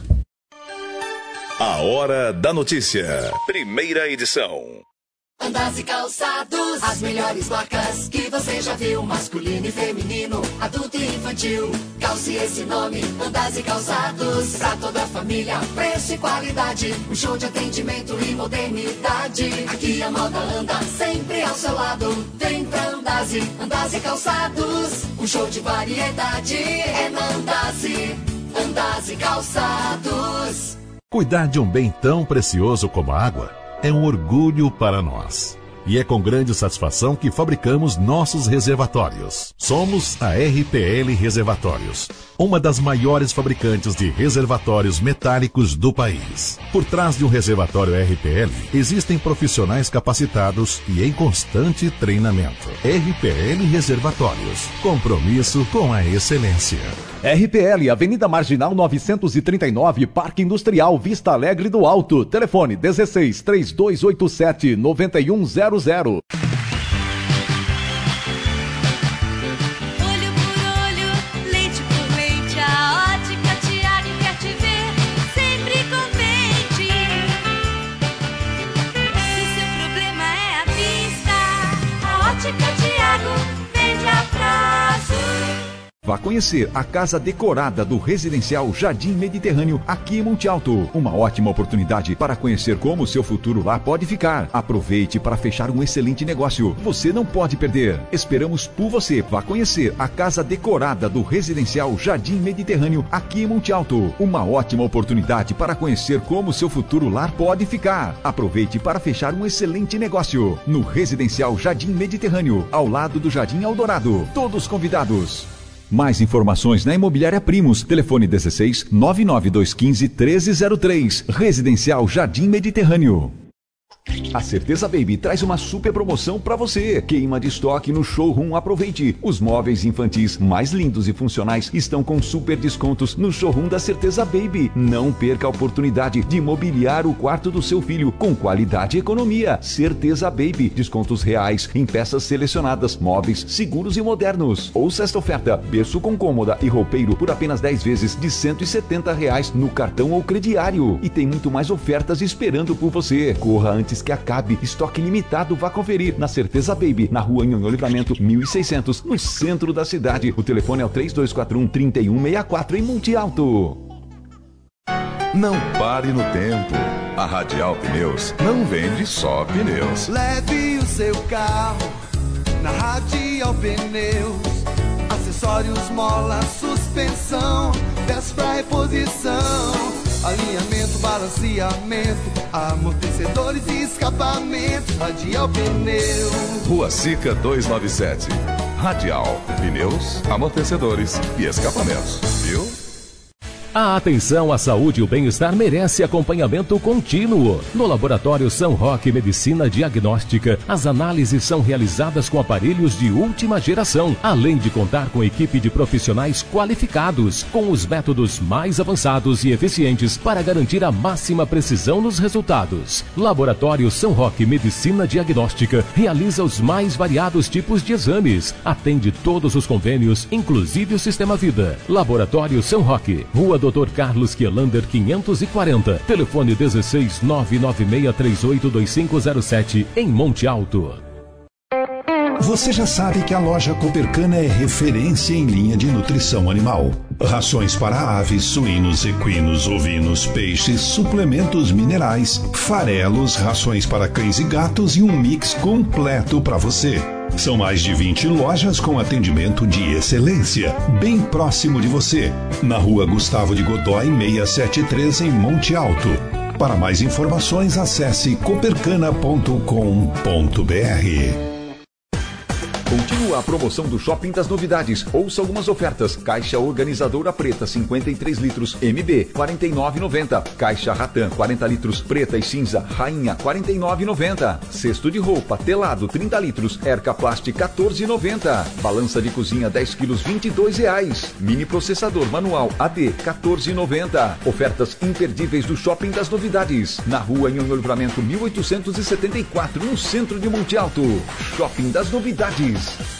A Hora da Notícia, primeira edição. Andas e Calçados, as melhores marcas que você já viu, masculino e feminino, adulto e infantil. Calce esse nome, Andas e Calçados, pra toda a família, preço e qualidade, um show de atendimento e modernidade. Aqui a moda anda sempre ao seu lado, vem pra Andas e, Andas e Calçados, um show de variedade é na Andas e, Andas e Calçados. Cuidar de um bem tão precioso como a água é um orgulho para nós. E é com grande satisfação que fabricamos nossos reservatórios. Somos a R P L Reservatórios, uma das maiores fabricantes de reservatórios metálicos do país. Por trás de um reservatório R P L, existem profissionais capacitados e em constante treinamento. R P L Reservatórios, compromisso com a excelência. R P L, Avenida Marginal novecentos e trinta e nove, Parque Industrial Vista Alegre do Alto. Telefone dezesseis, três dois oito sete, nove um zero zero. Olho por olho, leite por leite, a Ótica Tiago quer te ver sempre contente. Se o seu problema é a vista, a Ótica Tiago vende a prazo. Vá conhecer a casa decorada do Residencial Jardim Mediterrâneo aqui em Monte Alto. Uma ótima oportunidade para conhecer como o seu futuro lá pode ficar. Aproveite para fechar um excelente negócio. Você não pode perder. Esperamos por você. Vá conhecer a casa decorada do Residencial Jardim Mediterrâneo aqui em Monte Alto. Uma ótima oportunidade para conhecer como o seu futuro lar pode ficar. Aproveite para fechar um excelente negócio. No Residencial Jardim Mediterrâneo, ao lado do Jardim Eldorado. Todos convidados. Mais informações na Imobiliária Primos. Telefone dezesseis, nove nove dois um cinco, um três zero três. Residencial Jardim Mediterrâneo. A Certeza Baby traz uma super promoção para você. Queima de estoque no showroom, aproveite. Os móveis infantis mais lindos e funcionais estão com super descontos no showroom da Certeza Baby. Não perca a oportunidade de mobiliar o quarto do seu filho com qualidade e economia. Certeza Baby, descontos reais em peças selecionadas, móveis seguros e modernos. Ouça esta oferta: berço com cômoda e roupeiro por apenas dez vezes de cento e setenta reais no cartão ou crediário. E tem muito mais ofertas esperando por você. Corra antes que acabe. Estoque limitado, vá conferir na Certeza Baby, na rua Nhonhô Livramento mil e seiscentos, no centro da cidade. O telefone é o três dois quatro um, três um seis quatro em Monte Alto. Não pare no tempo. A Radial Pneus não vende só pneus. Leve o seu carro na Radial Pneus. Acessórios, mola, suspensão, peças pra reposição. alinhamento, balanceamento, amortecedores e escapamentos, Radial Pneu. Rua Sica duzentos e noventa e sete. Radial, pneus, amortecedores e escapamentos. Viu? A atenção à saúde e o bem-estar merece acompanhamento contínuo. No Laboratório São Roque Medicina Diagnóstica, as análises são realizadas com aparelhos de última geração, além de contar com equipe de profissionais qualificados, com os métodos mais avançados e eficientes para garantir a máxima precisão nos resultados. Laboratório São Roque Medicina Diagnóstica realiza os mais variados tipos de exames, atende todos os convênios, inclusive o Sistema Vida. Laboratório São Roque, Rua doutor Carlos Kielander quinhentos e quarenta, telefone dezesseis nove nove seis três oito dois cinco zero sete, em Monte Alto. Você já sabe que a loja Coopercana é referência em linha de nutrição animal. Rações para aves, suínos, equinos, ovinos, peixes, suplementos minerais, farelos, rações para cães e gatos e um mix completo para você. São mais de vinte lojas com atendimento de excelência, bem próximo de você, na Rua Gustavo de Godói seiscentos e setenta e três, em Monte Alto. Para mais informações, acesse coopercana ponto com ponto br. Continua a promoção do Shopping das Novidades. Ouça algumas ofertas. Caixa organizadora preta cinquenta e três litros M B quarenta e nove reais e noventa centavos. Caixa Ratan quarenta litros preta e cinza Rainha quarenta e nove reais e noventa centavos. Cesto de roupa telado trinta litros Erca Plast quatorze reais e noventa centavos. Balança de cozinha dez quilos vinte e dois reais. Mini processador manual A D quatorze reais e noventa centavos. Ofertas imperdíveis do Shopping das Novidades. Na Rua Nhonhô Livramento mil oitocentos e setenta e quatro, no centro de Monte Alto. Shopping das Novidades.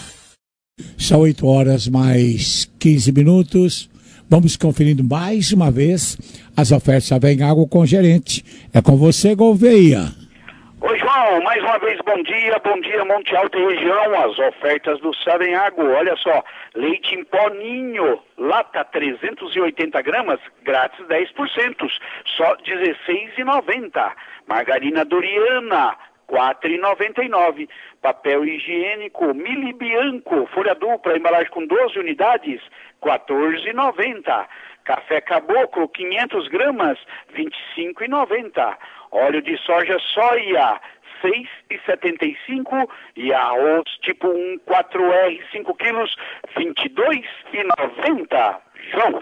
São oito horas mais quinze minutos. Vamos conferindo mais uma vez as ofertas Vem Água com o gerente. É com você, Gouveia. Oi, João, mais uma vez bom dia, bom dia Monte Alto e região, as ofertas do Savenhago, olha só, leite em pó Ninho, lata trezentos e oitenta gramas, grátis dez por cento, só dezesseis reais e noventa centavos, margarina Doriana, quatro reais e noventa e nove centavos, papel higiênico Mili Bianco, folha dupla, embalagem com doze unidades, quatorze reais e noventa centavos, café Caboclo, quinhentas gramas, vinte e cinco reais e noventa centavos, óleo de soja soia, seis reais e setenta e cinco centavos e arroz tipo um quatro R cinco quilos, vinte e dois reais e noventa centavos. João.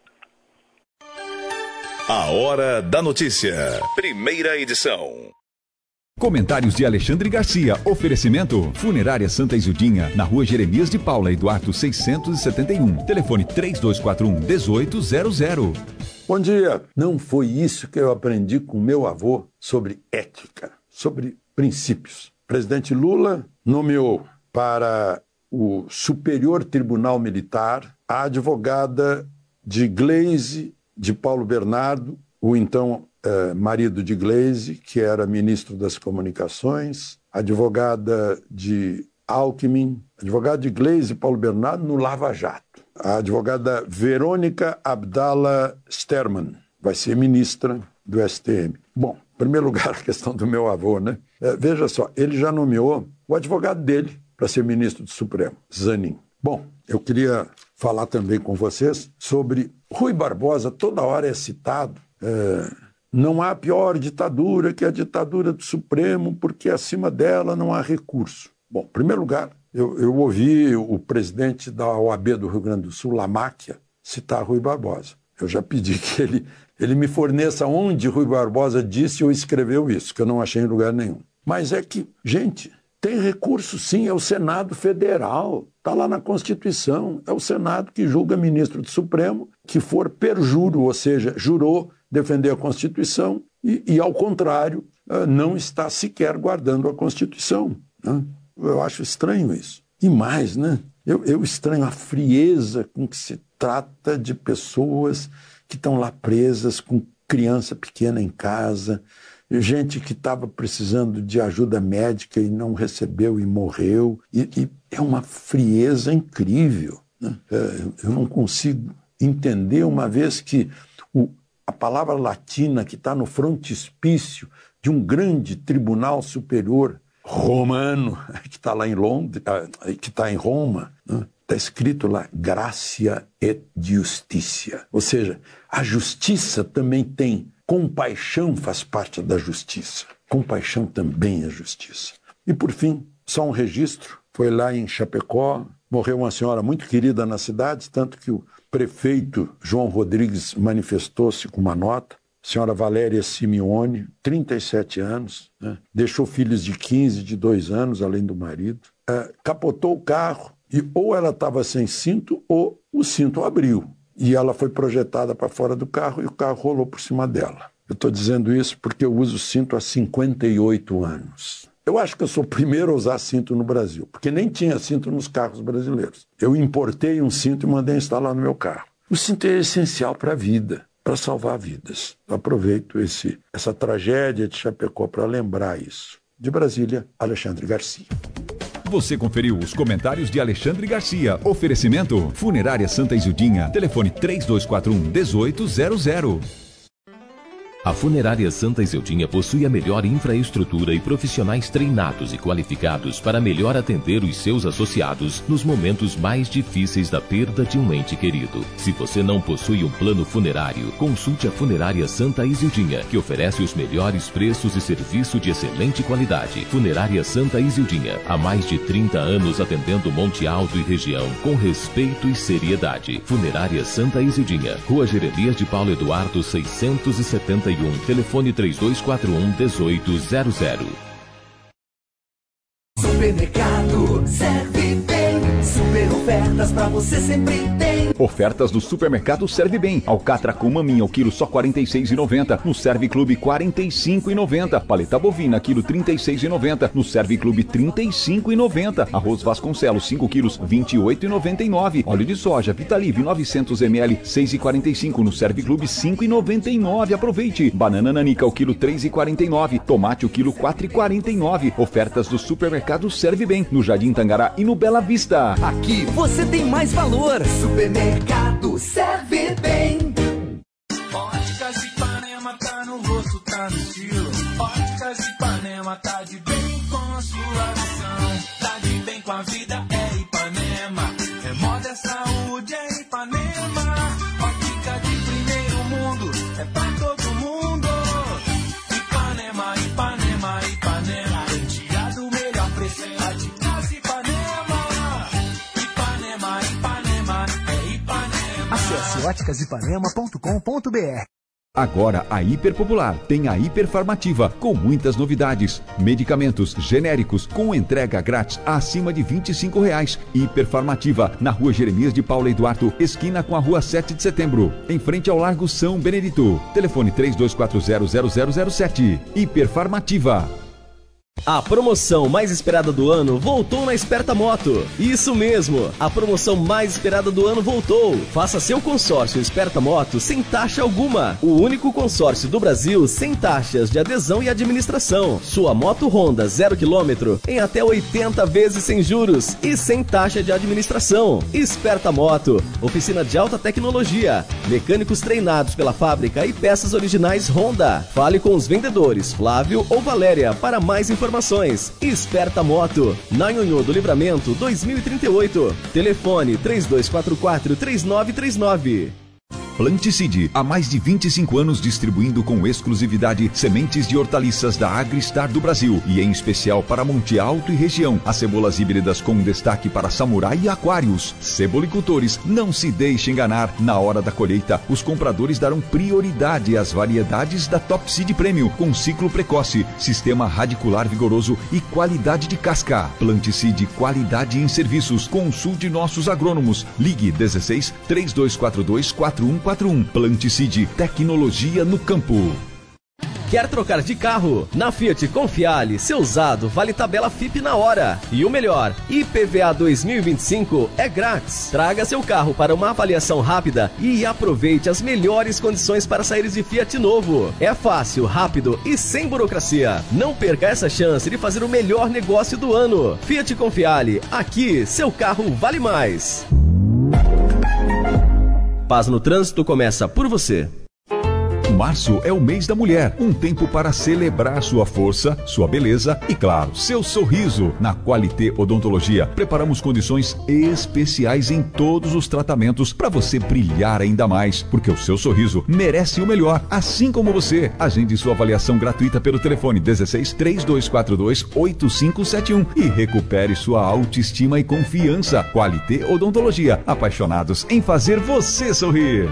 A Hora da Notícia, primeira edição. Comentários de Alexandre Garcia. Oferecimento Funerária Santa Isudinha, na Rua Jeremias de Paula e Duarte seiscentos e setenta e um. Telefone três dois quatro um, oito zero zero. Bom dia. Não foi isso que eu aprendi com meu avô sobre ética, sobre princípios. O presidente Lula nomeou para o Superior Tribunal Militar a advogada de Gleisi de Paulo Bernardo, o então eh, marido de Gleisi, que era ministro das Comunicações, advogada de Alckmin, advogada de Gleisi Paulo Bernardo no Lava Jato. A advogada Verônica Abdala Sterman vai ser ministra do S T M. Bom, em primeiro lugar, a questão do meu avô, né? É, veja só, ele já nomeou o advogado dele para ser ministro do Supremo, Zanin. Bom, eu queria falar também com vocês sobre Rui Barbosa, toda hora é citado. É, não há pior ditadura que a ditadura do Supremo, porque acima dela não há recurso. Bom, em primeiro lugar, eu, eu ouvi o presidente da O A B do Rio Grande do Sul, Lamáquia, citar Rui Barbosa. Eu já pedi que ele, ele me forneça onde Rui Barbosa disse ou escreveu isso, que eu não achei em lugar nenhum. Mas é que, gente, tem recurso sim, é o Senado Federal, está lá na Constituição, é o Senado que julga ministro do Supremo que for perjuro, ou seja, jurou defender a Constituição e, e ao contrário, não está sequer guardando a Constituição, né? Eu acho estranho isso. E mais, né? Eu, eu estranho a frieza com que se trata de pessoas que estão lá presas com criança pequena em casa, gente que estava precisando de ajuda médica e não recebeu e morreu. E, e é uma frieza incrível, né? É, eu não consigo entender, uma vez que o, a palavra latina que está no frontispício de um grande tribunal superior romano, que está lá em Londres, que está em Roma, né? Está escrito lá, gratia et justitia. Ou seja, a justiça também tem compaixão, faz parte da justiça. Compaixão também é justiça. E por fim, só um registro, foi lá em Chapecó, morreu uma senhora muito querida na cidade, tanto que o prefeito João Rodrigues manifestou-se com uma nota. Senhora Valéria Simeone, trinta e sete anos, né? Deixou filhos de quinze, de dois anos, além do marido. É, capotou o carro e ou ela estava sem cinto ou o cinto abriu. E ela foi projetada para fora do carro e o carro rolou por cima dela. Eu estou dizendo isso porque eu uso cinto há cinquenta e oito anos. Eu acho que eu sou o primeiro a usar cinto no Brasil, porque nem tinha cinto nos carros brasileiros. Eu importei um cinto e mandei instalar no meu carro. O cinto é essencial para a vida, para salvar vidas. Eu aproveito esse, essa tragédia de Chapecó para lembrar isso. De Brasília, Alexandre Garcia. Você conferiu os comentários de Alexandre Garcia. Oferecimento Funerária Santa Isildinha. Telefone três dois quatro um, oito zero zero. A Funerária Santa Isildinha possui a melhor infraestrutura e profissionais treinados e qualificados para melhor atender os seus associados nos momentos mais difíceis da perda de um ente querido. Se você não possui um plano funerário, consulte a Funerária Santa Isildinha, que oferece os melhores preços e serviço de excelente qualidade. Funerária Santa Isildinha, há mais de trinta anos atendendo Monte Alto e região com respeito e seriedade. Funerária Santa Isildinha, Rua Jeremias de Paulo Eduardo seiscentos e setenta e um, telefone três dois quatro um, oito zero zero. Supermercado Serve Bem, super ofertas pra você sempre tem. Ofertas do Supermercado Serve Bem. Alcatra com maminha, o quilo só quarenta e seis reais e noventa centavos. No Serve Clube, quarenta e cinco reais e noventa centavos. Paleta bovina, quilo trinta e seis reais e noventa centavos. No Serve Clube, trinta e cinco reais e noventa centavos. Arroz Vasconcelos, cinco quilos, vinte e oito reais e noventa e nove centavos. Óleo de soja, Vitalive, novecentos mililitros, seis reais e quarenta e cinco centavos. No Serve Clube, cinco reais e noventa e nove centavos. Aproveite. Banana Nanica, o quilo, três reais e quarenta e nove centavos. Tomate, o quilo, quatro reais e quarenta e nove centavos. Ofertas do Supermercado Serve Bem, no Jardim Tangará e no Bela Vista. Aqui você tem mais valor. Supermercado Serve Bem. Óticas Ipanema tá no rosto, tá no estilo. Óticas Ipanema tá de bem com a sua visão. Tá de bem com a vida, é Ipanema. É moda, é saúde, é Ipanema. Ótica de primeiro mundo, é pra todo mundo. Ipanema, Ipanema, Ipanema. Garantia do melhor preço, é de casa Ipanema. Ipanema, Ipanema, é Ipanema. Acesse óticas ipanema ponto com ponto b r. Agora a Hiper Popular tem a Hiperfarmativa com muitas novidades. Medicamentos genéricos com entrega grátis acima de vinte e cinco reais. Hiperfarmativa na Rua Jeremias de Paulo Eduardo, esquina com a Rua sete de setembro, em frente ao Largo São Benedito. Telefone três dois quatro zero, zero zero zero sete. Hiperfarmativa. A promoção mais esperada do ano voltou na Esperta Moto. Isso mesmo, a promoção mais esperada do ano voltou. Faça seu consórcio Esperta Moto sem taxa alguma. O único consórcio do Brasil sem taxas de adesão e administração. Sua moto Honda zero quilômetro em até oitenta vezes sem juros e sem taxa de administração. Esperta Moto, oficina de alta tecnologia, mecânicos treinados pela fábrica e peças originais Honda. Fale com os vendedores Flávio ou Valéria para mais informações. Informações. Esperta Moto, na Nhonhô do Livramento dois mil e trinta e oito. Telefone três dois quatro quatro, três nove três nove. Planticide, há mais de vinte e cinco anos distribuindo com exclusividade sementes de hortaliças da Agristar do Brasil e em especial para Monte Alto e região. As cebolas híbridas com destaque para Samurai e Aquários. Cebolicultores, não se deixe enganar. Na hora da colheita, os compradores darão prioridade às variedades da Top Seed Premium com ciclo precoce, sistema radicular vigoroso e qualidade de casca. Planticide, qualidade em serviços. Consulte nossos agrônomos. Ligue dezesseis, três dois quatro dois, quatro um quatro um. Planticide, tecnologia no campo. Quer trocar de carro? Na Fiat Confiale, seu usado vale tabela F I P na hora. E o melhor, I P V A dois mil e vinte e cinco é grátis. Traga seu carro para uma avaliação rápida e aproveite as melhores condições para sair de Fiat novo. É fácil, rápido e sem burocracia. Não perca essa chance de fazer o melhor negócio do ano. Fiat Confiale, aqui seu carro vale mais. Paz no Trânsito começa por você. Março é o mês da mulher, um tempo para celebrar sua força, sua beleza e, claro, seu sorriso. Na Qualité Odontologia, preparamos condições especiais em todos os tratamentos para você brilhar ainda mais, porque o seu sorriso merece o melhor, assim como você. Agende sua avaliação gratuita pelo telefone dezesseis, três dois quatro dois, oito cinco sete um e recupere sua autoestima e confiança. Qualité Odontologia, apaixonados em fazer você sorrir.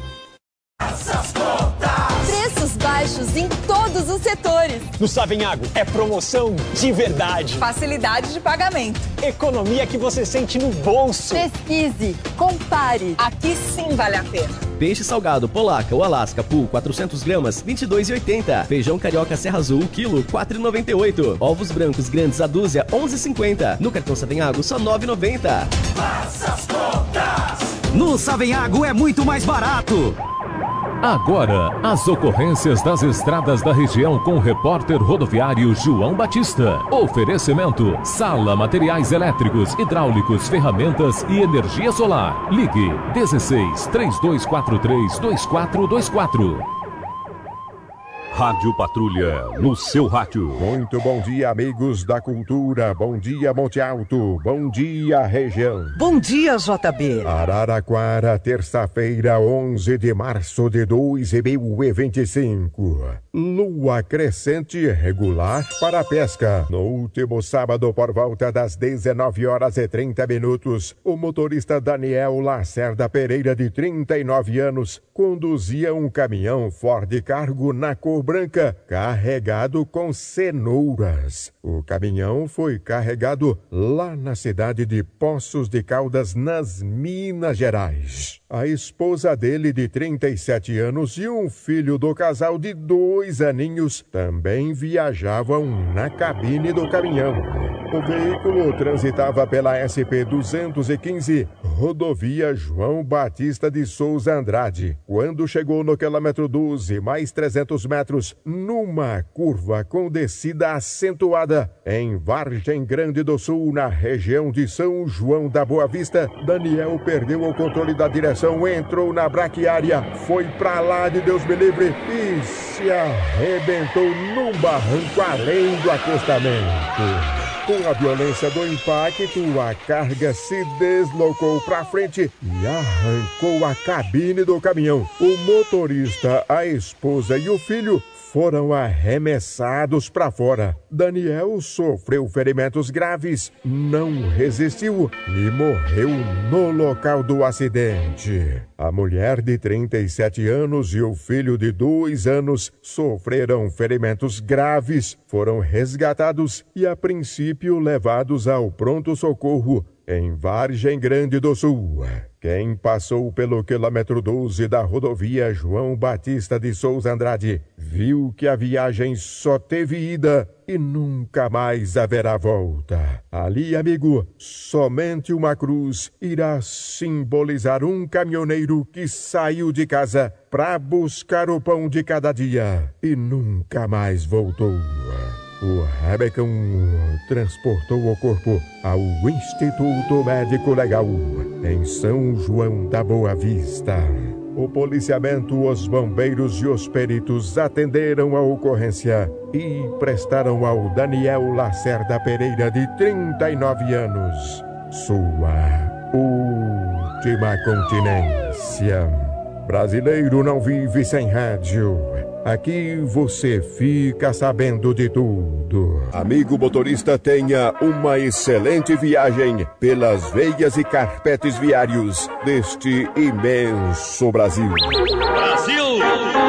Preços baixos em todos os setores. No Savenhago é promoção de verdade. Facilidade de pagamento. Economia que você sente no bolso. Pesquise, compare. Aqui sim vale a pena. Peixe salgado Polaca ou Alasca Pool quatrocentas gramas, vinte e dois reais e oitenta centavos. Feijão carioca Serra Azul, quilo, quatro reais e noventa e oito centavos. Ovos brancos grandes a dúzia, onze reais e cinquenta centavos. No cartão Savenhago, só nove reais e noventa centavos. Faça as contas! No Savenhago é muito mais barato. Agora, as ocorrências das estradas da região com o repórter rodoviário João Batista. Oferecimento: Sala Materiais Elétricos, Hidráulicos, Ferramentas e Energia Solar. Ligue dezesseis, três dois quatro três, dois quatro dois quatro. Rádio Patrulha, no seu rádio. Muito bom dia, amigos da cultura. Bom dia, Monte Alto. Bom dia, região. Bom dia, J B. Araraquara, terça-feira, onze de março de dois mil e vinte e cinco. Lua crescente regular para a pesca. No último sábado, por volta das dezenove horas e trinta minutos, o motorista Daniel Lacerda Pereira, de trinta e nove anos, conduzia um caminhão Ford Cargo na cor branca, carregado com cenouras. O caminhão foi carregado lá na cidade de Poços de Caldas, nas Minas Gerais. A esposa dele, de trinta e sete anos, e um filho do casal de dois aninhos também viajavam na cabine do caminhão. O veículo transitava pela S P duzentos e quinze, rodovia João Batista de Souza Andrade. Quando chegou no quilômetro doze, mais trezentos metros, numa curva com descida acentuada, em Vargem Grande do Sul, na região de São João da Boa Vista, Daniel perdeu o controle da direção, entrou na braquiária, foi pra lá de Deus me livre e se arrebentou num barranco além do acostamento. Com a violência do impacto, a carga se deslocou para frente e arrancou a cabine do caminhão. O motorista, a esposa e o filho foram arremessados para fora. Daniel sofreu ferimentos graves, não resistiu e morreu no local do acidente. A mulher de trinta e sete anos e o filho de dois anos sofreram ferimentos graves, foram resgatados e, a princípio, levados ao pronto-socorro em Vargem Grande do Sul. Quem passou pelo quilômetro doze da rodovia João Batista de Souza Andrade viu que a viagem só teve ida e nunca mais haverá volta. Ali, amigo, somente uma cruz irá simbolizar um caminhoneiro que saiu de casa para buscar o pão de cada dia e nunca mais voltou. O Rebecão transportou o corpo ao Instituto Médico Legal, em São João da Boa Vista. O policiamento, os bombeiros e os peritos atenderam a ocorrência e prestaram ao Daniel Lacerda Pereira, de trinta e nove anos, sua última continência. Brasileiro não vive sem rádio. Aqui você fica sabendo de tudo. Amigo motorista, tenha uma excelente viagem pelas veias e carpetes viários deste imenso Brasil. Brasil!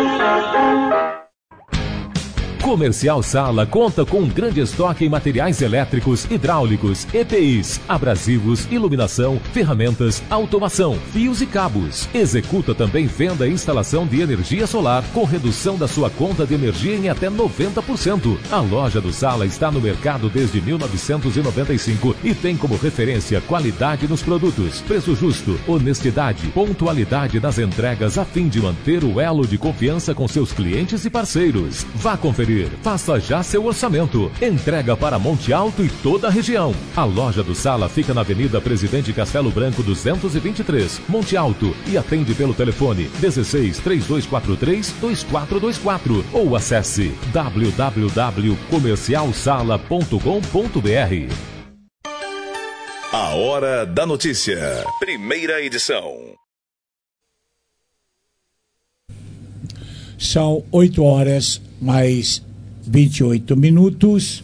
Comercial Sala conta com um grande estoque em materiais elétricos, hidráulicos, E P Is, abrasivos, iluminação, ferramentas, automação, fios e cabos. Executa também venda e instalação de energia solar com redução da sua conta de energia em até noventa por cento. A loja do Sala está no mercado desde mil novecentos e noventa e cinco e tem como referência qualidade nos produtos, preço justo, honestidade, pontualidade nas entregas, a fim de manter o elo de confiança com seus clientes e parceiros. Vá conferir garantir. Faça já seu orçamento. Entrega para Monte Alto e toda a região. A loja do Sala fica na Avenida Presidente Castelo Branco duzentos e vinte e três, Monte Alto, e atende pelo telefone dezesseis, trinta e dois quarenta e três, vinte e quatro vinte e quatro ou acesse w w w ponto comercial sala ponto com ponto b r. A Hora da Notícia. Primeira edição. São oito horas mais vinte e oito minutos.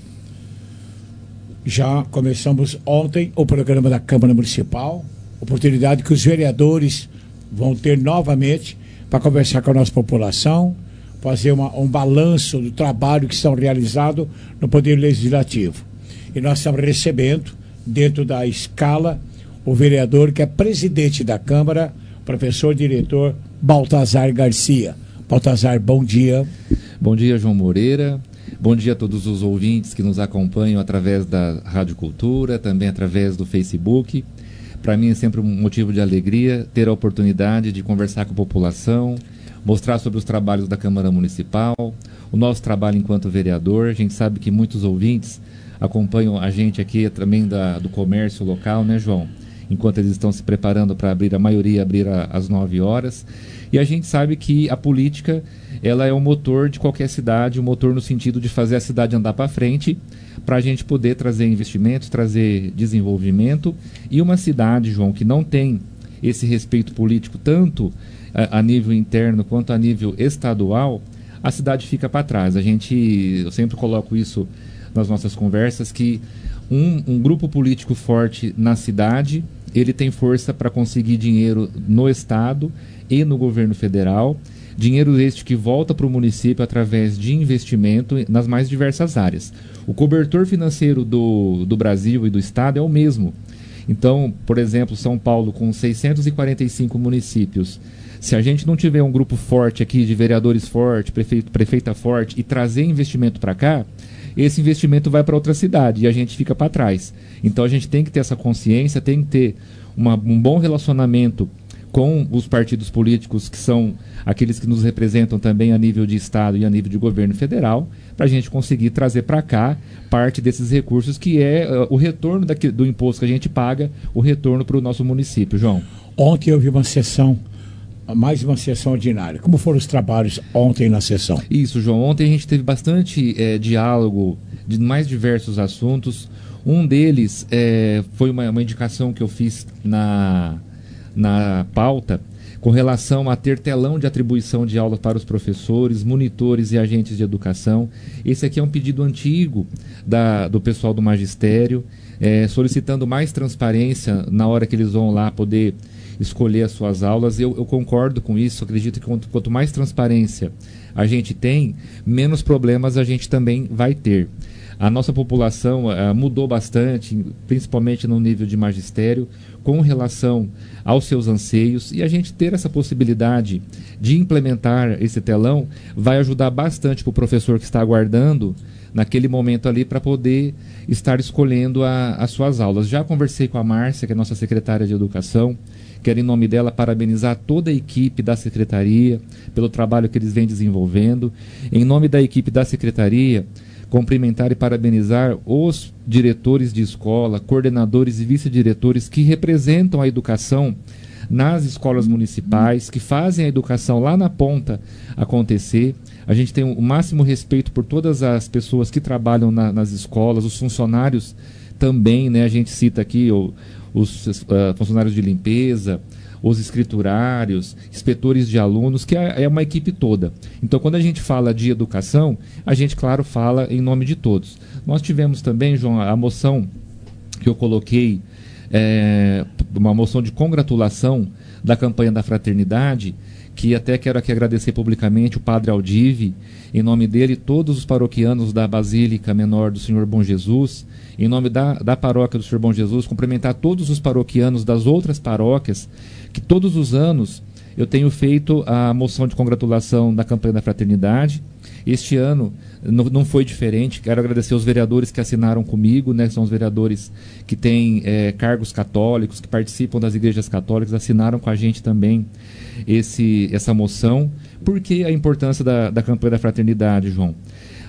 Já começamos ontem o programa da Câmara Municipal. Oportunidade que os vereadores vão ter novamente para conversar com a nossa população, fazer uma, um balanço do trabalho que estão realizado no Poder Legislativo. E nós estamos recebendo, dentro da escala, o vereador que é presidente da Câmara, professor diretor Baltazar Garcia. Baltazar, bom dia. Bom dia, João Moreira. Bom dia a todos os ouvintes que nos acompanham através da Rádio Cultura, também através do Facebook. Para mim é sempre um motivo de alegria ter a oportunidade de conversar com a população, mostrar sobre os trabalhos da Câmara Municipal, o nosso trabalho enquanto vereador. A gente sabe que muitos ouvintes acompanham a gente aqui também da, do comércio local, né, João? Enquanto eles estão se preparando para abrir, a maioria abrir a, às nove horas. E a gente sabe que a política, ela é o motor de qualquer cidade, o motor no sentido de fazer a cidade andar para frente, para a gente poder trazer investimentos, trazer desenvolvimento. E uma cidade, João, que não tem esse respeito político tanto a, a nível interno quanto a nível estadual, a cidade fica para trás. A gente, eu sempre coloco isso nas nossas conversas, que um, um grupo político forte na cidade, ele tem força para conseguir dinheiro no Estado e no governo federal, dinheiro este que volta para o município através de investimento nas mais diversas áreas. O cobertor financeiro do, do Brasil e do Estado é o mesmo. Então, por exemplo, São Paulo, com seiscentos e quarenta e cinco municípios, se a gente não tiver um grupo forte aqui, de vereadores forte, prefeito, prefeita forte, e trazer investimento para cá, esse investimento vai para outra cidade e a gente fica para trás. Então a gente tem que ter essa consciência, tem que ter uma, um bom relacionamento com os partidos políticos, que são aqueles que nos representam também a nível de Estado e a nível de governo federal, para a gente conseguir trazer para cá parte desses recursos, que é uh, o retorno daqui, do imposto que a gente paga, o retorno para o nosso município, João. Ontem eu vi uma sessão, mais uma sessão ordinária. Como foram os trabalhos ontem na sessão? Isso, João. Ontem a gente teve bastante é, diálogo de mais diversos assuntos. Um deles é, foi uma, uma indicação que eu fiz na, na pauta com relação a ter telão de atribuição de aulas para os professores, monitores e agentes de educação. Esse aqui é um pedido antigo da, do pessoal do magistério, é, solicitando mais transparência na hora que eles vão lá poder escolher as suas aulas. Eu, eu concordo com isso, acredito que quanto, quanto mais transparência a gente tem, menos problemas a gente também vai ter. A nossa população uh, mudou bastante, principalmente no nível de magistério, com relação aos seus anseios, e a gente ter essa possibilidade de implementar esse telão vai ajudar bastante para o professor que está aguardando naquele momento ali para poder estar escolhendo a, as suas aulas. Já conversei com a Márcia, que é nossa secretária de Educação. Quero, em nome dela, parabenizar toda a equipe da Secretaria pelo trabalho que eles vêm desenvolvendo. Em nome da equipe da Secretaria, cumprimentar e parabenizar os diretores de escola, coordenadores e vice-diretores que representam a educação nas escolas municipais, que fazem a educação lá na ponta acontecer. A gente tem o máximo respeito por todas as pessoas que trabalham na, nas escolas, os funcionários também, né? A gente cita aqui o os uh, funcionários de limpeza, os escriturários, inspetores de alunos, que é, é uma equipe toda. Então, quando a gente fala de educação, a gente, claro, fala em nome de todos. Nós tivemos também, João, a moção que eu coloquei, é, uma moção de congratulação da campanha da fraternidade, que até quero aqui agradecer publicamente o Padre Aldive, em nome dele, todos os paroquianos da Basílica Menor do Senhor Bom Jesus, em nome da, da paróquia do Senhor Bom Jesus, cumprimentar todos os paroquianos das outras paróquias, que todos os anos eu tenho feito a moção de congratulação da campanha da fraternidade. Este ano não, não foi diferente. Quero agradecer aos vereadores que assinaram comigo, né? São os vereadores que têm é, cargos católicos, que participam das igrejas católicas, assinaram com a gente também esse, essa moção. Por que a importância da, da campanha da fraternidade, João?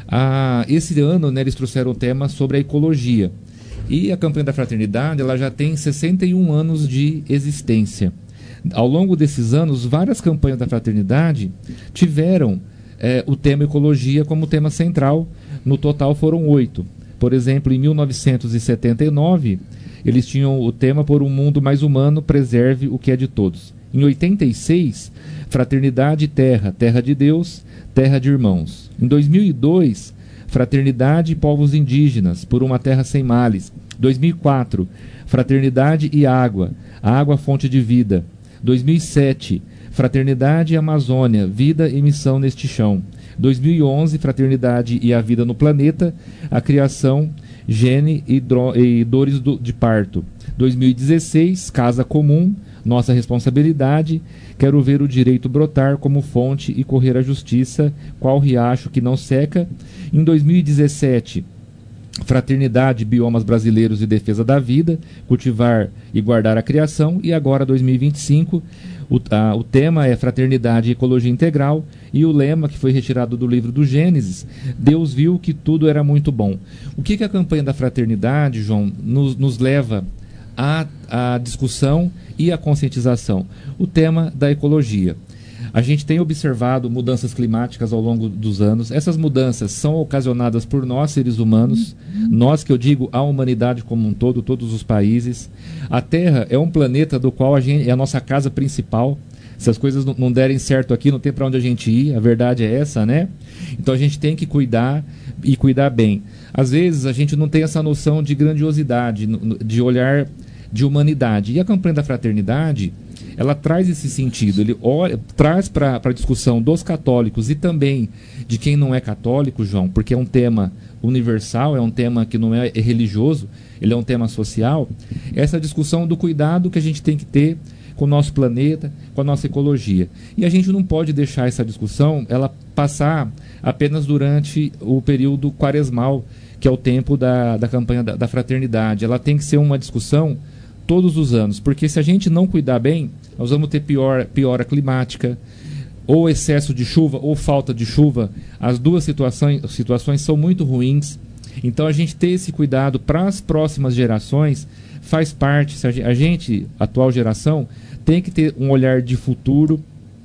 Ah, esse ano, né, eles trouxeram o tema sobre a ecologia. E a campanha da fraternidade, ela já tem sessenta e um anos de existência. Ao longo desses anos, várias campanhas da fraternidade tiveram é, o tema ecologia como tema central. No total foram oito. Por exemplo, em mil novecentos e setenta e nove, eles tinham o tema Por um Mundo Mais Humano, Preserve o que é de Todos. Em oitenta e seis, Fraternidade e Terra, Terra de Deus, Terra de Irmãos. Em dois mil e dois, Fraternidade e Povos Indígenas, Por uma Terra Sem Males. dois mil e quatro, Fraternidade e Água, Água Fonte de Vida. dois mil e sete, Fraternidade e Amazônia, Vida e Missão neste Chão. dois mil e onze, Fraternidade e a Vida no Planeta, a Criação, Gene e, dro- e Dores do, de Parto. dois mil e dezesseis, Casa Comum, Nossa Responsabilidade, Quero Ver o Direito Brotar como Fonte e Correr a Justiça, Qual Riacho que Não Seca. Em dois mil e dezessete, Fraternidade, Biomas Brasileiros e Defesa da Vida, Cultivar e Guardar a Criação. E agora, dois mil e vinte e cinco, o, a, o tema é Fraternidade e Ecologia Integral, e o lema, que foi retirado do livro do Gênesis, Deus viu que tudo era muito bom. O que, que a campanha da fraternidade, João, nos, nos leva à, à discussão e à conscientização? O tema da ecologia. A gente tem observado mudanças climáticas ao longo dos anos. Essas mudanças são ocasionadas por nós, seres humanos. Nós, que eu digo, a humanidade como um todo, todos os países. A Terra é um planeta do qual a gente, é a nossa casa principal. Se as coisas não, não derem certo aqui, não tem para onde a gente ir. A verdade é essa, né? Então a gente tem que cuidar e cuidar bem. Às vezes a gente não tem essa noção de grandiosidade, de olhar de humanidade. E a campanha da fraternidade, ela traz esse sentido, ele olha, traz para a discussão dos católicos e também de quem não é católico, João, porque é um tema universal, é um tema que não é religioso, ele é um tema social, essa discussão do cuidado que a gente tem que ter com o nosso planeta, com a nossa ecologia. E a gente não pode deixar essa discussão ela passar apenas durante o período quaresmal, que é o tempo da, da campanha da, da fraternidade. Ela tem que ser uma discussão todos os anos, porque se a gente não cuidar bem, nós vamos ter pior, piora climática, ou excesso de chuva, ou falta de chuva. As duas situações, situações são muito ruins. Então a gente ter esse cuidado para as próximas gerações faz parte. A gente, atual geração, tem que ter um olhar de futuro,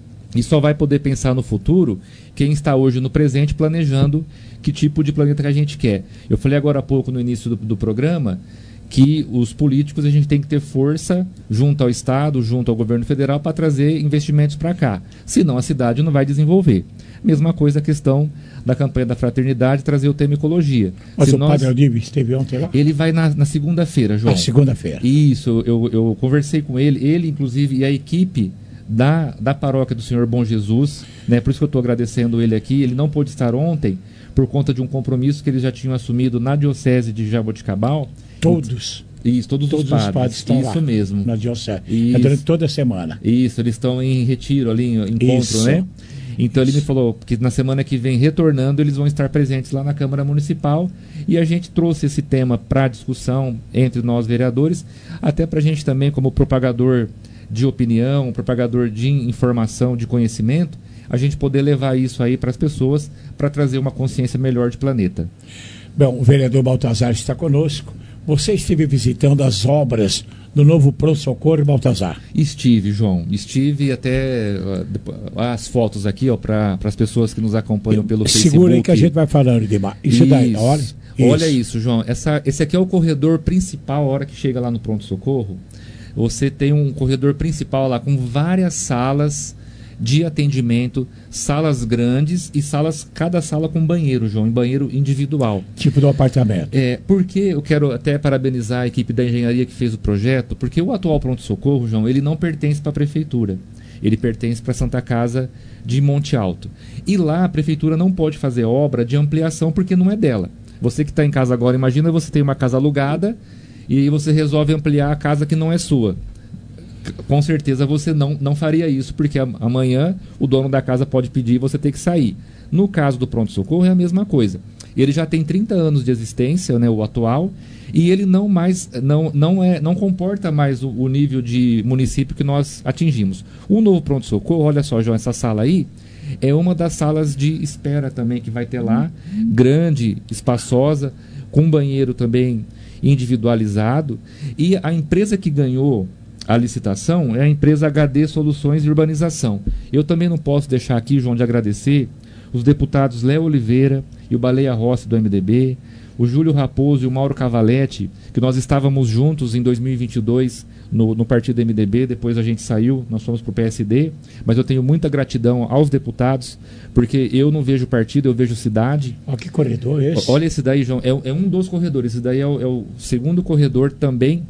e só vai poder pensar no futuro quem está hoje no presente planejando que tipo de planeta que a gente quer. Eu falei agora há pouco no início do, do programa que os políticos, a gente tem que ter força junto ao Estado, junto ao governo federal, para trazer investimentos para cá. Senão a cidade não vai desenvolver. Mesma coisa a questão da campanha da fraternidade, trazer o tema ecologia. Mas Se o nós... Padre Aldívio esteve ontem lá? Ele vai na, na segunda-feira, João. Na segunda-feira. Isso, eu, eu conversei com ele, ele inclusive e a equipe da, da paróquia do Senhor Bom Jesus, né? Por isso que eu estou agradecendo ele aqui. Ele não pôde estar ontem por conta de um compromisso que eles já tinham assumido na diocese de Jaboticabal. Todos. Isso, todos, todos os padres. os padres estão Isso lá, mesmo. na diocese. Isso. É durante toda a semana. Isso, eles estão em retiro ali, em encontro, Isso. né? Então ele me falou que na semana que vem, retornando, eles vão estar presentes lá na Câmara Municipal, e a gente trouxe esse tema para discussão entre nós vereadores, até para a gente também, como propagador de opinião, propagador de informação, de conhecimento, a gente poder levar isso aí para as pessoas, para trazer uma consciência melhor de planeta. Bom, o vereador Baltazar está conosco. Você esteve visitando as obras do novo pronto-socorro, Baltazar? Estive, João. Estive até uh, as fotos aqui, ó, para as pessoas que nos acompanham pelo Segura Facebook. Segura aí que a gente vai falando de Isso, isso daí, olha. Olha isso, João. Essa, esse aqui é o corredor principal, a hora que chega lá no pronto-socorro. Você tem um corredor principal lá com várias salas de atendimento, salas grandes e salas, cada sala com banheiro, João, em banheiro individual. Tipo do apartamento. É, porque eu quero até parabenizar a equipe da engenharia que fez o projeto, porque o atual pronto-socorro, João, ele não pertence para a prefeitura. Ele pertence para a Santa Casa de Monte Alto. E lá a prefeitura não pode fazer obra de ampliação porque não é dela. Você que está em casa agora, imagina você tem uma casa alugada e aí você resolve ampliar a casa que não é sua. Com certeza você não, não faria isso, porque amanhã o dono da casa pode pedir e você tem que sair. No caso do pronto-socorro é a mesma coisa. Ele já tem trinta anos de existência, né, o atual, e ele não, mais, não, não, é, não comporta mais o, o nível de município que nós atingimos. O novo pronto-socorro, olha só, João, essa sala aí, é uma das salas de espera também que vai ter lá, grande, espaçosa, com banheiro também individualizado. E a empresa que ganhou a licitação é a empresa H D Soluções de Urbanização. Eu também não posso deixar aqui, João, de agradecer os deputados Léo Oliveira e o Baleia Rossi do M D B, o Júlio Raposo e o Mauro Cavaletti, que nós estávamos juntos em dois mil e vinte e dois no, no partido M D B, depois a gente saiu, nós fomos para o P S D, mas eu tenho muita gratidão aos deputados, porque eu não vejo partido, eu vejo cidade. Olha que corredor esse. Olha esse daí, João, é, é um dos corredores, esse daí é o, é o segundo corredor também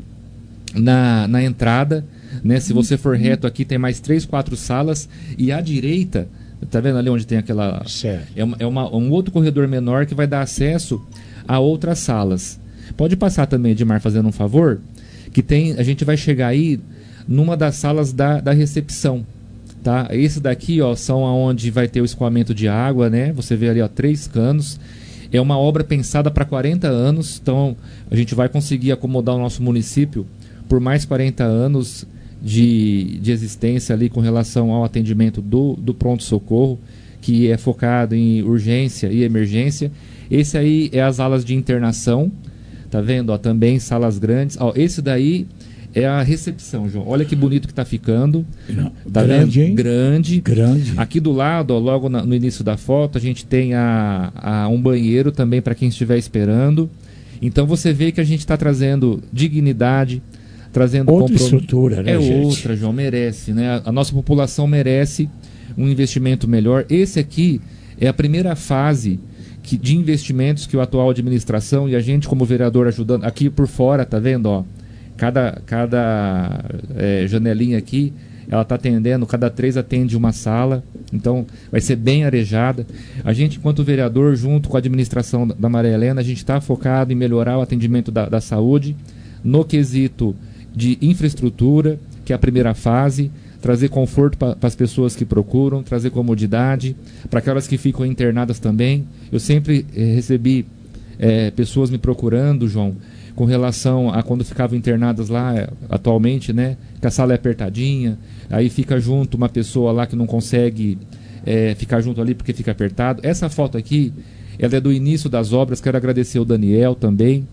na, na entrada, né? Se você for reto aqui, tem mais três, quatro salas, e à direita, tá vendo ali onde tem aquela... Certo. É, uma, é uma, um outro corredor menor que vai dar acesso a outras salas. Pode passar também, Edmar, fazendo um favor, que tem, a gente vai chegar aí numa das salas da, da recepção, tá? Esse daqui, ó, são aonde vai ter o escoamento de água, né? Você vê ali, ó, três canos. É uma obra pensada para quarenta anos, então a gente vai conseguir acomodar o nosso município por mais quarenta anos de, de existência ali com relação ao atendimento do, do pronto-socorro, que é focado em urgência e emergência. Esse aí é as alas de internação, tá vendo? Ó, também salas grandes. Ó, esse daí é a recepção, João. Olha que bonito que tá ficando. Não, tá grande, vendo? Hein? Grande. Grande. Aqui do lado, ó, logo na, no início da foto, a gente tem a, a um banheiro também para quem estiver esperando. Então você vê que a gente está trazendo dignidade, trazendo outra comprom... estrutura, né, É gente? outra, João, merece, né? A, a nossa população merece um investimento melhor. Esse aqui é a primeira fase que, de investimentos que o atual administração e a gente como vereador ajudando aqui por fora, tá vendo, ó? Cada, cada é, janelinha aqui, ela está atendendo, cada três atende uma sala, então vai ser bem arejada. A gente, enquanto vereador, junto com a administração da Maria Helena, a gente está focado em melhorar o atendimento da, da saúde, no quesito de infraestrutura, que é a primeira fase, trazer conforto para as pessoas que procuram, trazer comodidade, para aquelas que ficam internadas também. Eu sempre eh, recebi eh, pessoas me procurando, João, com relação a quando ficavam internadas lá, atualmente, né, que a sala é apertadinha, aí fica junto uma pessoa lá que não consegue é, ficar junto ali porque fica apertado. Essa foto aqui, ela é do início das obras. Quero agradecer o Daniel também,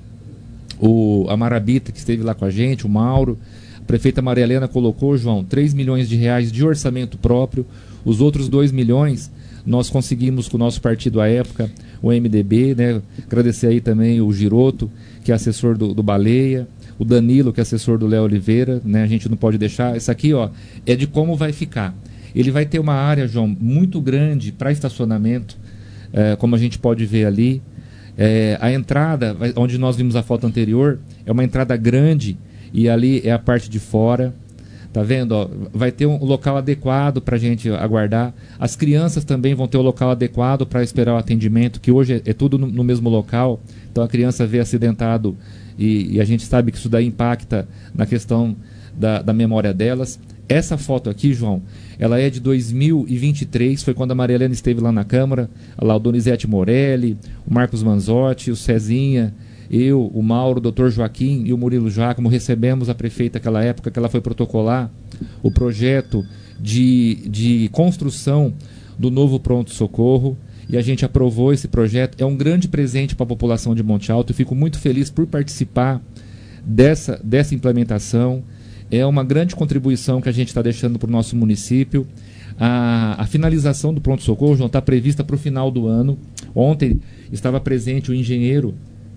o, a Marabita que esteve lá com a gente, o Mauro. A prefeita Maria Helena colocou, João, três milhões de reais de orçamento próprio. Os outros dois milhões nós conseguimos com o nosso partido à época, o M D B, né? Agradecer aí também o Giroto, que é assessor do, do Baleia, o Danilo, que é assessor do Léo Oliveira, né? A gente não pode deixar. Isso aqui, ó, é de como vai ficar. Ele vai ter uma área, João, muito grande para estacionamento, é, como a gente pode ver ali. É, a entrada, onde nós vimos a foto anterior, é uma entrada grande e ali é a parte de fora. Tá vendo? Ó, vai ter um local adequado para a gente aguardar. As crianças também vão ter o um local adequado para esperar o atendimento, que hoje é, é tudo no, no mesmo local. Então a criança vê acidentado e, e a gente sabe que isso daí impacta na questão da, da memória delas. Essa foto aqui, João, ela é de dois mil e vinte e três, foi quando a Maria Helena esteve lá na Câmara, lá o Donizete Morelli, o Marcos Manzotti, o Cezinha, eu, o Mauro, o doutor Joaquim e o Murilo Giacomo recebemos a prefeita naquela época que ela foi protocolar o projeto de, de construção do novo pronto-socorro e a gente aprovou esse projeto. É um grande presente para a população de Monte Alto. Eu fico muito feliz por participar dessa, dessa implementação. É uma grande contribuição que a gente está deixando para o nosso município. A, a finalização do pronto-socorro, João, está prevista para o final do ano. Ontem estava presente o engenheiro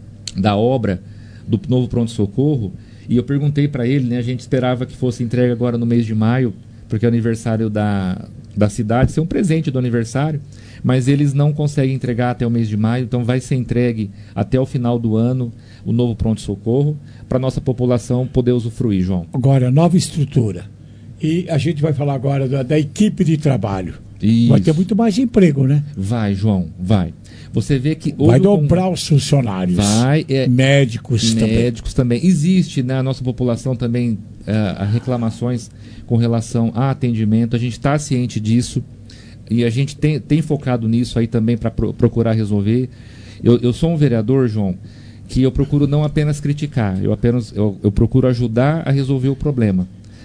da obra do novo pronto-socorro e eu perguntei para ele, né, a gente esperava que fosse entregue agora no mês de maio, porque é o aniversário da, da cidade, ser um presente do aniversário, mas eles não conseguem entregar até o mês de maio, então vai ser entregue até o final do ano o novo pronto-socorro para a nossa população poder usufruir, João. Agora, nova estrutura. E a gente vai falar agora da, da equipe de trabalho. Isso. Vai ter muito mais emprego, né? Vai, João, vai. Você vê que... Vai dobrar um... os funcionários. Vai. É... Médicos, Médicos também. também. Existe na nossa população também uh, reclamações com relação a atendimento. A gente está ciente disso e a gente tem, tem focado nisso aí também para pro, procurar resolver. Eu, eu sou um vereador, João, que eu procuro não apenas criticar, eu apenas eu, eu procuro ajudar a resolver o problema.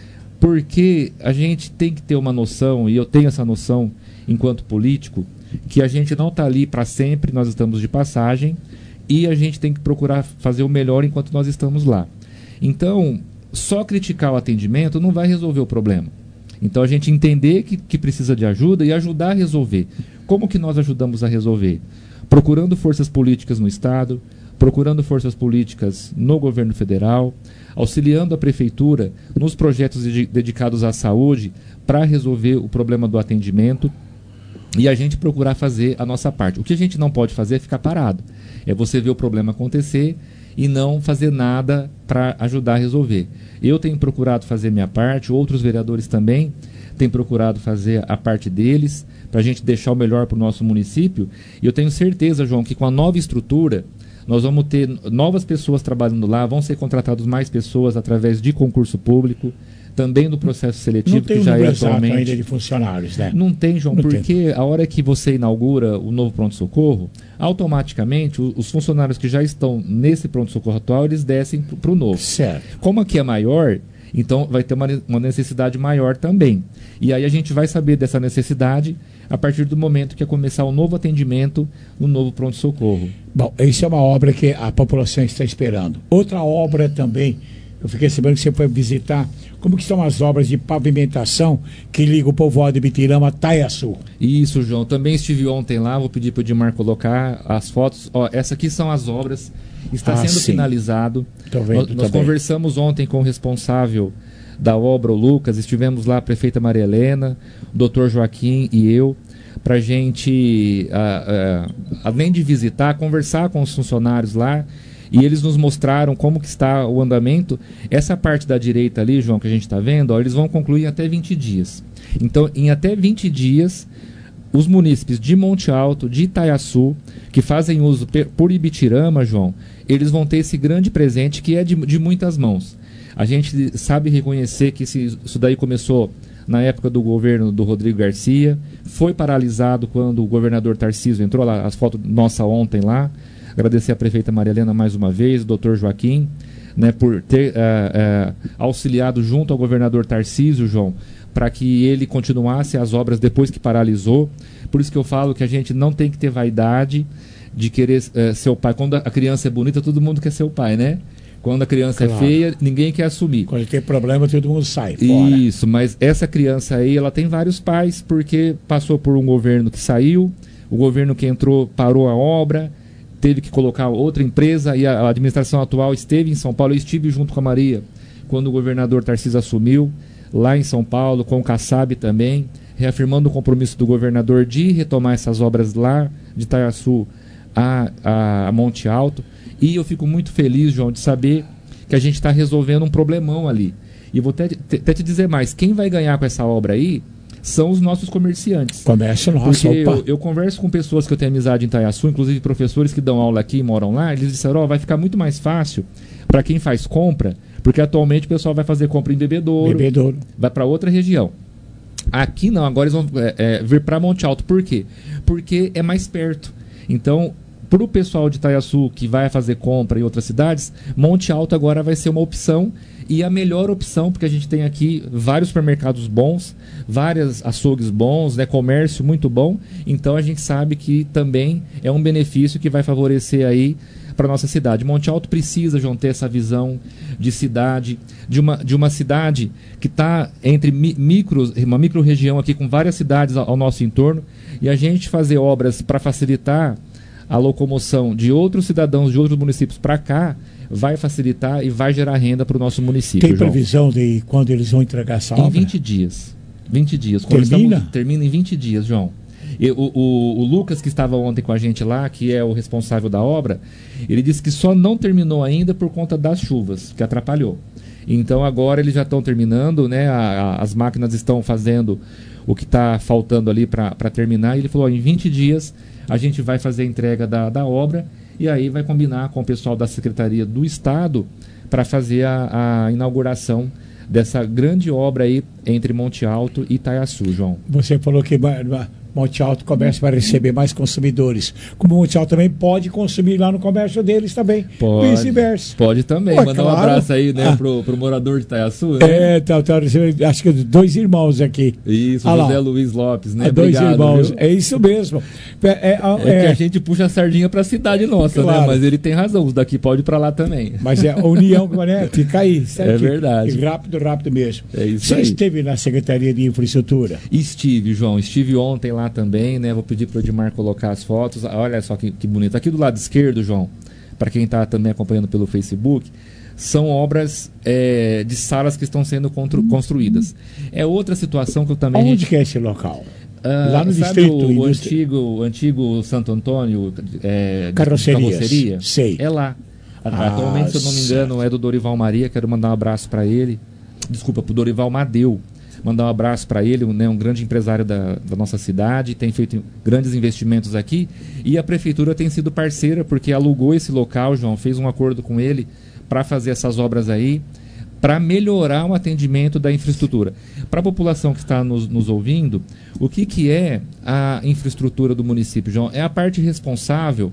porque a gente tem que ter uma noção, e eu tenho essa noção enquanto político, que a gente não está ali para sempre, nós estamos de passagem, e a gente tem que procurar fazer o melhor enquanto nós estamos lá. Então, só criticar o atendimento não vai resolver o problema. Então, a gente entender que, que precisa de ajuda e ajudar a resolver. Como que nós ajudamos a resolver? Procurando forças políticas no Estado, procurando forças políticas no governo federal, auxiliando a prefeitura nos projetos de, dedicados à saúde para resolver o problema do atendimento e a gente procurar fazer a nossa parte. O que a gente não pode fazer é ficar parado. É você ver o problema acontecer e não fazer nada para ajudar a resolver. Eu tenho procurado fazer minha parte, outros vereadores também têm procurado fazer a parte deles, para a gente deixar o melhor para o nosso município. E eu tenho certeza, João, que com a nova estrutura, nós vamos ter novas pessoas trabalhando lá, vão ser contratadas mais pessoas através de concurso público, também do processo seletivo, que já é atualmente. Ainda de funcionários, né? Não tem, João, Não porque tem. A hora que você inaugura o novo pronto-socorro, automaticamente o, os funcionários que já estão nesse pronto-socorro atual, eles descem para o novo. Certo. Como aqui é maior, então vai ter uma, uma necessidade maior também. E aí a gente vai saber dessa necessidade a partir do momento que é começar o novo atendimento no novo pronto-socorro. Bom, isso é uma obra que a população está esperando. Outra obra também, eu fiquei sabendo que você foi visitar, como que estão as obras de pavimentação que ligam o povoado de Bitirama a Taiaçu? Isso, João. Também estive ontem lá, vou pedir para o Edmar colocar as fotos. Ó, essa aqui são as obras, está Ah, sendo sim. finalizado. Tô vendo, nós tô nós bem. conversamos ontem com o responsável da obra, o Lucas, estivemos lá, a prefeita Maria Helena, o doutor Joaquim e eu, para a gente, ah, ah, além de visitar, conversar com os funcionários lá, e eles nos mostraram como que está o andamento. Essa parte da direita ali, João, que a gente está vendo, ó, eles vão concluir em até vinte dias. Então, em até vinte dias, os munícipes de Monte Alto, de Itaiaçu, que fazem uso pe- por Ibitirama, João, eles vão ter esse grande presente que é de, de muitas mãos. A gente sabe reconhecer que esse, isso daí começou na época do governo do Rodrigo Garcia, foi paralisado quando o governador Tarcísio entrou lá, as fotos nossa ontem lá. Agradecer a prefeita Maria Helena mais uma vez, o doutor Joaquim, né, por ter uh, uh, auxiliado junto ao governador Tarcísio, João, para que ele continuasse as obras depois que paralisou. Por isso que eu falo que a gente não tem que ter vaidade de querer uh, ser o pai. Quando a criança é bonita, todo mundo quer ser o pai, né? Quando a criança Claro. é feia, ninguém quer assumir. Quando tem problema, todo mundo sai fora. Isso, mas essa criança aí, ela tem vários pais, porque passou por um governo que saiu, o governo que entrou parou a obra, teve que colocar outra empresa, e a, a administração atual esteve em São Paulo. Eu estive junto com a Maria quando o governador Tarcísio assumiu, lá em São Paulo, com o Kassab também, reafirmando o compromisso do governador de retomar essas obras lá de Itaiaçu a, a, a Monte Alto. E eu fico muito feliz, João, de saber que a gente está resolvendo um problemão ali. E vou até, até te dizer mais, quem vai ganhar com essa obra aí são os nossos comerciantes. Comércio nosso, Porque opa. eu, eu converso com pessoas que eu tenho amizade em Itaiaçu, inclusive professores que dão aula aqui e moram lá, eles disseram, ó, vai ficar muito mais fácil para quem faz compra, porque atualmente o pessoal vai fazer compra em Bebedouro, Bebedouro. vai para outra região. Aqui não, agora eles vão é, é, vir para Monte Alto. Por quê? Porque é mais perto. Então, para o pessoal de Itaiaçu que vai fazer compra em outras cidades, Monte Alto agora vai ser uma opção, e a melhor opção, porque a gente tem aqui vários supermercados bons, vários açougues bons, né, comércio muito bom. Então a gente sabe que também é um benefício que vai favorecer aí para nossa cidade. Monte Alto precisa, João, ter essa visão de cidade, de uma, de uma cidade que está entre mi, micros, uma micro-região aqui com várias cidades ao, ao nosso entorno, e a gente fazer obras para facilitar a locomoção de outros cidadãos de outros municípios para cá vai facilitar e vai gerar renda para o nosso município. Tem João. previsão de quando eles vão entregar essa Em obra? vinte dias. vinte dias. Termina? Conversamos- Termina em vinte dias, João. E o, o, o Lucas, que estava ontem com a gente lá, que é o responsável da obra, ele disse que só não terminou ainda por conta das chuvas, que atrapalhou. Então agora eles já estão terminando, né? A, a, as máquinas estão fazendo o que está faltando ali para terminar. E ele falou, ó, em vinte dias a gente vai fazer a entrega da, da obra, e aí vai combinar com o pessoal da Secretaria do Estado para fazer a, a inauguração dessa grande obra aí entre Monte Alto e Itaiaçu, João. Você falou que vai, vai- Monte Alto Comércio vai receber mais consumidores. Como o Monte Alto também pode consumir lá no comércio deles também. Pode, vice-versa. Pode também. Ué, Mandar claro. um abraço aí, né, Ah. pro, pro morador de Itaiaçu, né? É, tá, tá, acho que dois irmãos aqui. Isso, Ah lá. José Luiz Lopes, né? É, dois Obrigado, irmãos. viu? É isso mesmo. É, é, É que é- a gente puxa a sardinha pra cidade nossa, Claro. né? Mas ele tem razão, os daqui pode ir pra lá também. Mas é a união, né? Fica aí. certo? É verdade. E rápido, rápido mesmo. É isso Você aí. esteve na Secretaria de Infraestrutura? Estive, João, estive ontem lá também, né? Vou pedir pro Edmar colocar as fotos. Olha só que, que bonito. Aqui do lado esquerdo, João, para quem está também acompanhando pelo Facebook, são obras é, de salas que estão sendo constru- construídas. É outra situação que eu também... Onde a gente- que é esse local? Ah, Lá no sabe distrito o, o industri- antigo, o antigo Santo Antônio é, de Carrocerias. carroceria? Sei. É lá. Ah, Atualmente, se eu não me engano, é do Dorival Maria. Quero mandar um abraço para ele. Desculpa, para o Dorival Madeu. Mandar um abraço para ele, um, né, um grande empresário da, da nossa cidade, tem feito grandes investimentos aqui. E a prefeitura tem sido parceira, porque alugou esse local, João, fez um acordo com ele para fazer essas obras aí, para melhorar o atendimento da infraestrutura. Para a população que está nos, nos ouvindo, o que, que é a infraestrutura do município, João? É a parte responsável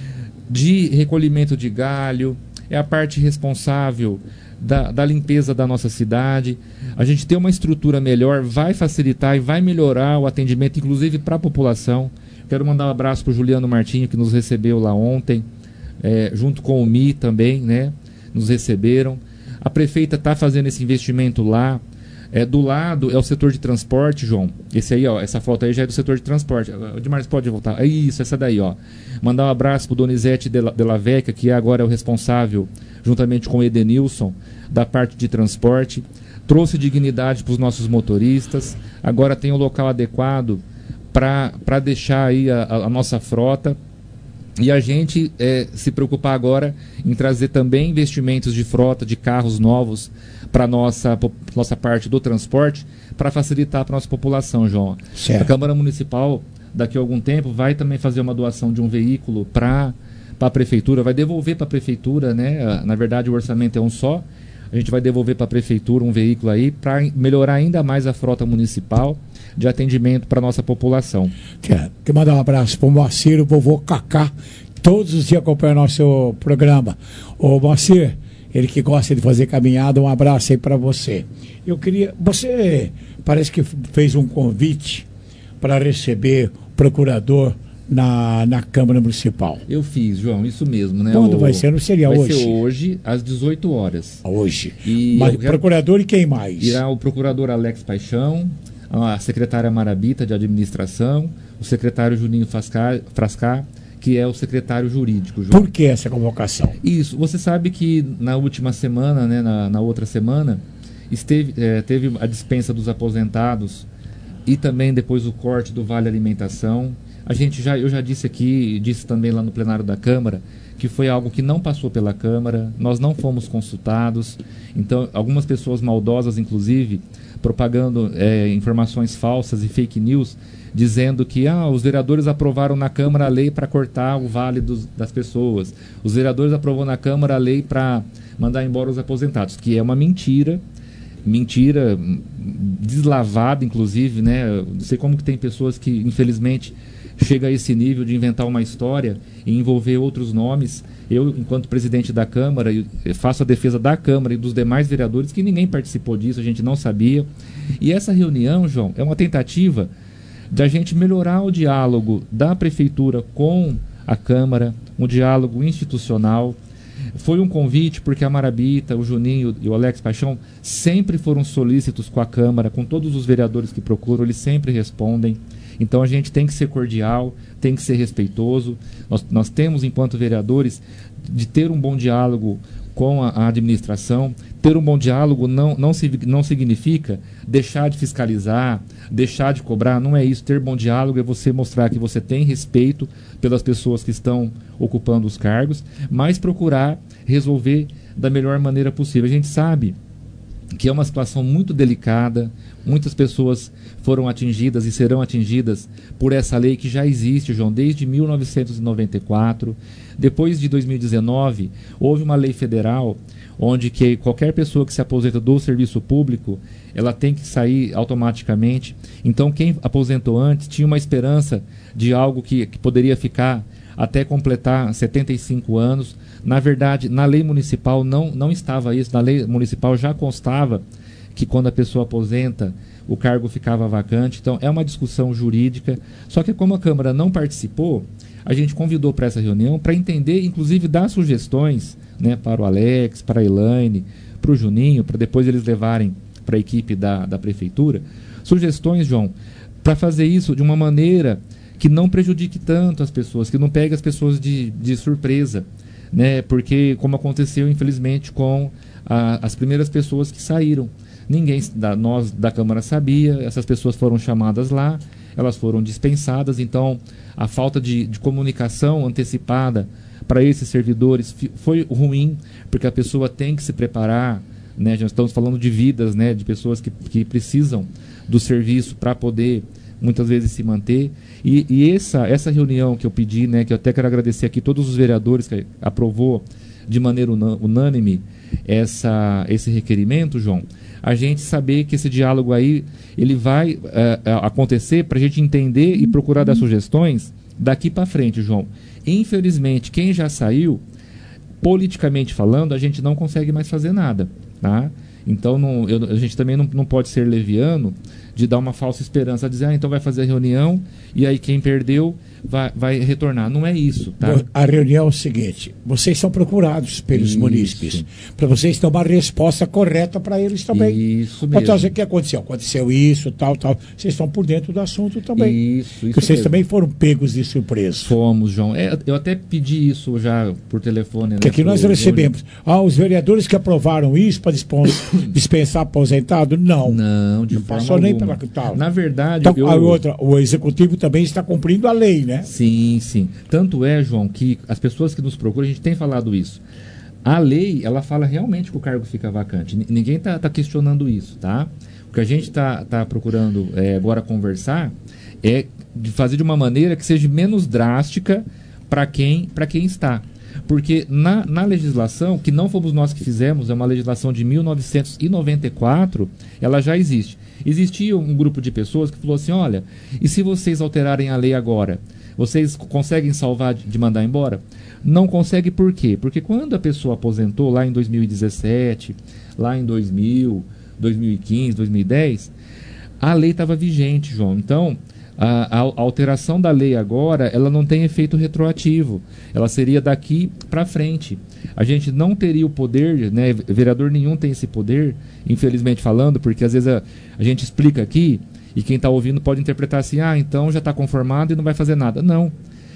de recolhimento de galho, é a parte responsável da, da limpeza da nossa cidade. A gente ter uma estrutura melhor vai facilitar e vai melhorar o atendimento, inclusive para a população. Quero mandar um abraço para o Juliano Martinho, que nos recebeu lá ontem, é, junto com o Mi também, né? Nos receberam. A prefeita está fazendo esse investimento lá. É, do lado é o setor de transporte, João. Esse aí, ó, essa foto aí já é do setor de transporte. O Edmar, pode voltar. É isso, essa daí, ó. Mandar um abraço pro Donizete de la, de la Vecchia, que agora é o responsável, juntamente com o Edenilson, da parte de transporte. Trouxe dignidade para os nossos motoristas. Agora tem um local adequado para deixar aí a, a, a nossa frota. E a gente é, se preocupar agora em trazer também investimentos de frota, de carros novos para a nossa, nossa parte do transporte, para facilitar para a nossa população, João. Certo. A Câmara Municipal, daqui a algum tempo, vai também fazer uma doação de um veículo para a Prefeitura, vai devolver para a Prefeitura, né? Na verdade, o orçamento é um só. A gente vai devolver para a Prefeitura um veículo aí para melhorar ainda mais a frota municipal de atendimento para a nossa população. Quero mandar um abraço para o Moacir, o vovô Cacá, todos os dias acompanha o nosso programa. Ô Moacir, ele que gosta de fazer caminhada, um abraço aí para você. Eu queria, você parece que fez um convite para receber o procurador na, na Câmara Municipal. Eu fiz, João, isso mesmo, né? Quando o, vai ser? Não seria vai hoje? Vai ser hoje, às dezoito horas. Hoje. E Mas eu quero- procurador e quem mais? Irá o procurador Alex Paixão, a secretária Marabita de Administração, o secretário Juninho Frascar, Frascar que é o secretário jurídico. João. Por que essa convocação? Isso, você sabe que na última semana, né, na, na outra semana, esteve, eh, teve a dispensa dos aposentados e também depois o corte do Vale Alimentação. A gente já, eu já disse aqui, disse também lá no plenário da Câmara, que foi algo que não passou pela Câmara, nós não fomos consultados, então algumas pessoas maldosas, inclusive, propagando eh, informações falsas e fake news, dizendo que ah, os vereadores aprovaram na Câmara a lei para cortar o vale dos, das pessoas, os vereadores aprovaram na Câmara a lei para mandar embora os aposentados, que é uma mentira, mentira deslavada, inclusive, né? Eu não sei como que tem pessoas que, infelizmente, chega a esse nível de inventar uma história e envolver outros nomes. Eu, enquanto presidente da Câmara, eu faço a defesa da Câmara e dos demais vereadores, que ninguém participou disso, a gente não sabia. E essa reunião, João, é uma tentativa da gente melhorar o diálogo da Prefeitura com a Câmara, um diálogo institucional. Foi um convite porque a Marabita, o Juninho e o Alex Paixão sempre foram solícitos com a Câmara, com todos os vereadores que procuram, eles sempre respondem. Então a gente tem que ser cordial, tem que ser respeitoso. Nós, nós temos, enquanto vereadores, de ter um bom diálogo com a, a administração. Ter um bom diálogo não, não, se, não significa deixar de fiscalizar, deixar de cobrar, não é isso. Ter bom diálogo é você mostrar que você tem respeito pelas pessoas que estão ocupando os cargos, mas procurar resolver da melhor maneira possível. A gente sabe que é uma situação muito delicada. Muitas pessoas foram atingidas e serão atingidas por essa lei que já existe, João, desde mil novecentos e noventa e quatro. Depois de dois mil e dezenove, houve uma lei federal onde que qualquer pessoa que se aposenta do serviço público, ela tem que sair automaticamente. Então, quem aposentou antes tinha uma esperança de algo que, que poderia ficar até completar setenta e cinco anos. Na verdade, na lei municipal não, não estava isso. Na lei municipal já constava que quando a pessoa aposenta, o cargo ficava vacante. Então, é uma discussão jurídica. Só que como a Câmara não participou, a gente convidou para essa reunião para entender, inclusive, dar sugestões, né, para o Alex, para a Elaine, para o Juninho, para depois eles levarem para a equipe da, da Prefeitura. Sugestões, João, para fazer isso de uma maneira que não prejudique tanto as pessoas, que não pegue as pessoas de, de surpresa, né? Porque, como aconteceu, infelizmente, com a, as primeiras pessoas que saíram. Ninguém, da, nós da Câmara sabia, essas pessoas foram chamadas lá, elas foram dispensadas, então a falta de, de comunicação antecipada para esses servidores foi ruim, porque a pessoa tem que se preparar, né? Já estamos falando de vidas, né? De pessoas que, que precisam do serviço para poder muitas vezes se manter. E, e essa, essa reunião que eu pedi, né, que eu até quero agradecer aqui todos os vereadores que aprovou de maneira unânime essa, esse requerimento, João, a gente saber que esse diálogo aí ele vai uh, acontecer para a gente entender e procurar dar sugestões daqui para frente, João. Infelizmente, quem já saiu, politicamente falando, a gente não consegue mais fazer nada, tá? Então, não, eu, a gente também não, não pode ser leviano de dar uma falsa esperança, dizer, ah, então vai fazer a reunião e aí quem perdeu vai, vai retornar. Não é isso, tá? A reunião é o seguinte, vocês são procurados pelos isso. munícipes, para vocês ter uma resposta correta para eles também. Isso mesmo. Então, o que aconteceu? Aconteceu isso, tal, tal. Vocês estão por dentro do assunto também. Isso, isso Vocês mesmo. também foram pegos de surpresa. Fomos, João. É, eu até pedi isso já por telefone. Que né, aqui nós recebemos. Ah, os vereadores que aprovaram isso para dispensar aposentado? Não. Não, de não forma passou nem alguma. pela tal. Na verdade, então, eu... a outra, o executivo também está cumprindo a lei, né? Sim, sim. Tanto é, João, que as pessoas que nos procuram, a gente tem falado isso. A lei, ela fala realmente que o cargo fica vacante. N- ninguém está tá questionando isso, tá? O que a gente está tá procurando é, agora conversar é de fazer de uma maneira que seja menos drástica para quem, para quem está. Porque na, na legislação, que não fomos nós que fizemos, é uma legislação de mil novecentos e noventa e quatro, ela já existe. Existia um grupo de pessoas que falou assim, olha, e se vocês alterarem a lei agora, vocês conseguem salvar de mandar embora? Não consegue por quê? Porque quando a pessoa aposentou lá em dois mil e dezessete, lá em dois mil, dois mil e quinze, dois mil e dez, a lei estava vigente, João. Então, a, a alteração da lei agora, ela não tem efeito retroativo. Ela seria daqui para frente. A gente não teria o poder, né? Vereador nenhum tem esse poder, infelizmente falando, porque às vezes a, a gente explica aqui e quem está ouvindo pode interpretar assim, ah, então já está conformado e não vai fazer nada. Não.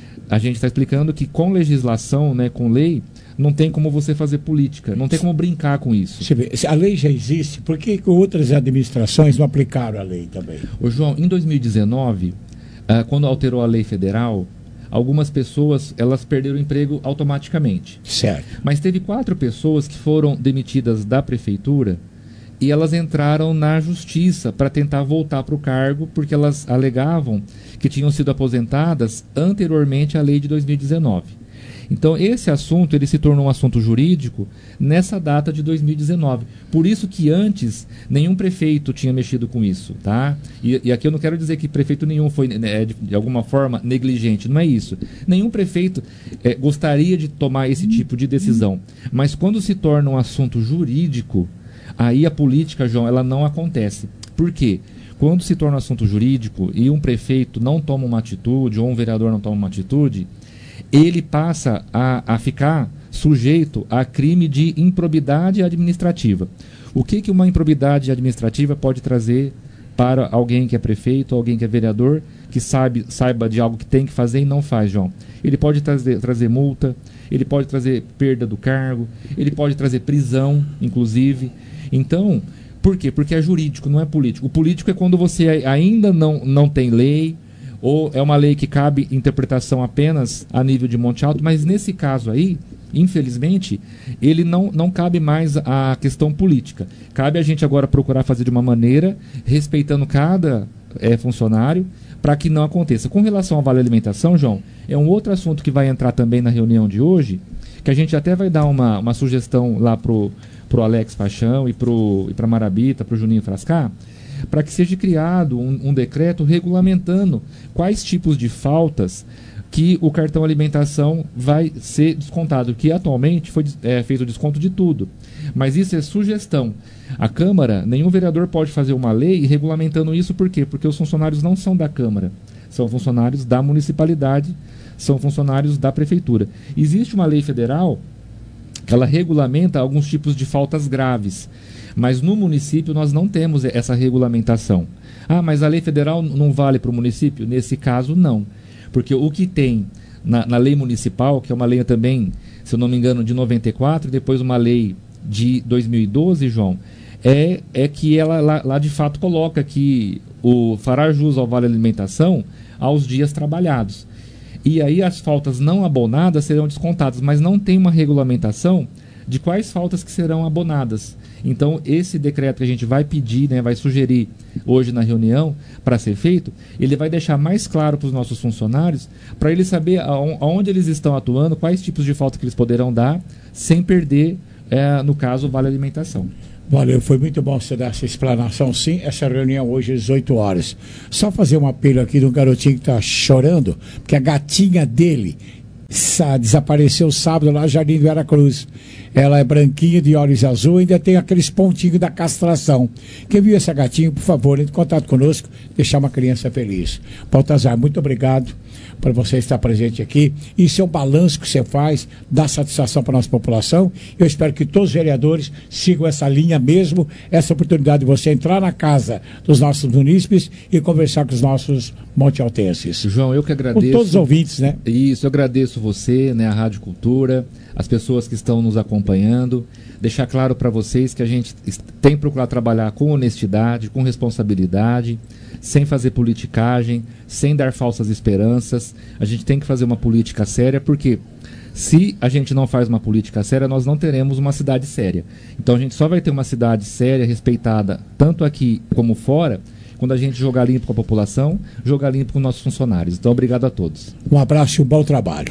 A gente está explicando que com legislação, né, com lei, não tem como você fazer política, não tem como brincar com isso. Você vê, a lei já existe, por que outras administrações não aplicaram a lei também? Ô, João, em dois mil e dezenove, uh, quando alterou a lei federal, algumas pessoas elas perderam o emprego automaticamente. Certo. Mas teve quatro pessoas que foram demitidas da prefeitura e elas entraram na justiça para tentar voltar para o cargo, porque elas alegavam que tinham sido aposentadas anteriormente à lei de dois mil e dezenove. Então, esse assunto ele se tornou um assunto jurídico nessa data de dois mil e dezenove. Por isso que antes, nenhum prefeito tinha mexido com isso, tá? E, e aqui eu não quero dizer que prefeito nenhum foi, né, de, de alguma forma, negligente. Não é isso. Nenhum prefeito é, gostaria de tomar esse tipo de decisão. Mas quando se torna um assunto jurídico, aí a política, João, ela não acontece. Por quê? Quando se torna um assunto jurídico e um prefeito não toma uma atitude, ou um vereador não toma uma atitude, ele passa a, a ficar sujeito a crime de improbidade administrativa. O que, que uma improbidade administrativa pode trazer para alguém que é prefeito, alguém que é vereador, que sabe, saiba de algo que tem que fazer e não faz, João? Ele pode trazer, trazer multa, ele pode trazer perda do cargo, ele pode trazer prisão, inclusive. Então, por quê? Porque é jurídico, não é político. O político é quando você ainda não, não tem lei, ou é uma lei que cabe interpretação apenas a nível de Monte Alto, mas nesse caso aí, infelizmente, ele não, não cabe mais à questão política. Cabe a gente agora procurar fazer de uma maneira, respeitando cada é, funcionário, para que não aconteça. Com relação ao Vale Alimentação, João, é um outro assunto que vai entrar também na reunião de hoje, que a gente até vai dar uma, uma sugestão lá pro, pro Alex Paixão e pro, e para Marabita, pro Juninho Frascar, para que seja criado um, um decreto regulamentando quais tipos de faltas que o cartão alimentação vai ser descontado, que atualmente foi é, feito o desconto de tudo. Mas isso é sugestão. A Câmara, nenhum vereador pode fazer uma lei regulamentando isso, por quê? Porque os funcionários não são da Câmara, são funcionários da municipalidade, são funcionários da Prefeitura. Existe uma lei federal que ela regulamenta alguns tipos de faltas graves, mas no município nós não temos essa regulamentação. Ah, mas a lei federal não vale para o município? Nesse caso, não. Porque o que tem na, na lei municipal, que é uma lei também, se eu não me engano, de noventa e quatro, e depois uma lei de dois mil e doze, João, é, é que ela lá, lá de fato coloca que o fará jus ao Vale Alimentação aos dias trabalhados. E aí as faltas não abonadas serão descontadas, mas não tem uma regulamentação de quais faltas que serão abonadas. Então, esse decreto que a gente vai pedir, né, vai sugerir hoje na reunião para ser feito, ele vai deixar mais claro para os nossos funcionários, para eles saber aonde eles estão atuando, quais tipos de falta que eles poderão dar, sem perder, é, no caso, o Vale Alimentação. Valeu, foi muito bom você dar essa explanação, sim. Essa reunião hoje às dezoito horas. Só fazer um apelo aqui de um garotinho que está chorando, porque a gatinha dele desapareceu sábado lá no Jardim do Veracruz. Ela é branquinha, de olhos azul, ainda tem aqueles pontinhos da castração. Quem viu essa gatinha, por favor, entre em contato conosco, deixar uma criança feliz. Baltazar, muito obrigado por você estar presente aqui. Isso é um balanço que você faz, dá satisfação para a nossa população. Eu espero que todos os vereadores sigam essa linha mesmo, essa oportunidade de você entrar na casa dos nossos munícipes e conversar com os nossos montealtenses. João, eu que agradeço. Com todos os ouvintes, né? Isso, eu agradeço você, né, a Rádio Cultura, as pessoas que estão nos acompanhando. Deixar claro para vocês que a gente tem que procurar trabalhar com honestidade, com responsabilidade, sem fazer politicagem, sem dar falsas esperanças. A gente tem que fazer uma política séria, porque se a gente não faz uma política séria, nós não teremos uma cidade séria. Então a gente só vai ter uma cidade séria, respeitada, tanto aqui como fora, quando a gente jogar limpo com a população, jogar limpo com nossos funcionários. Então, obrigado a todos. Um abraço e um bom trabalho.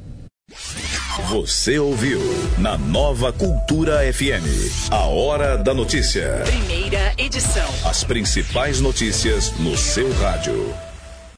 Você ouviu na Nova Cultura F M, a Hora da Notícia. Primeira edição. As principais notícias no seu rádio.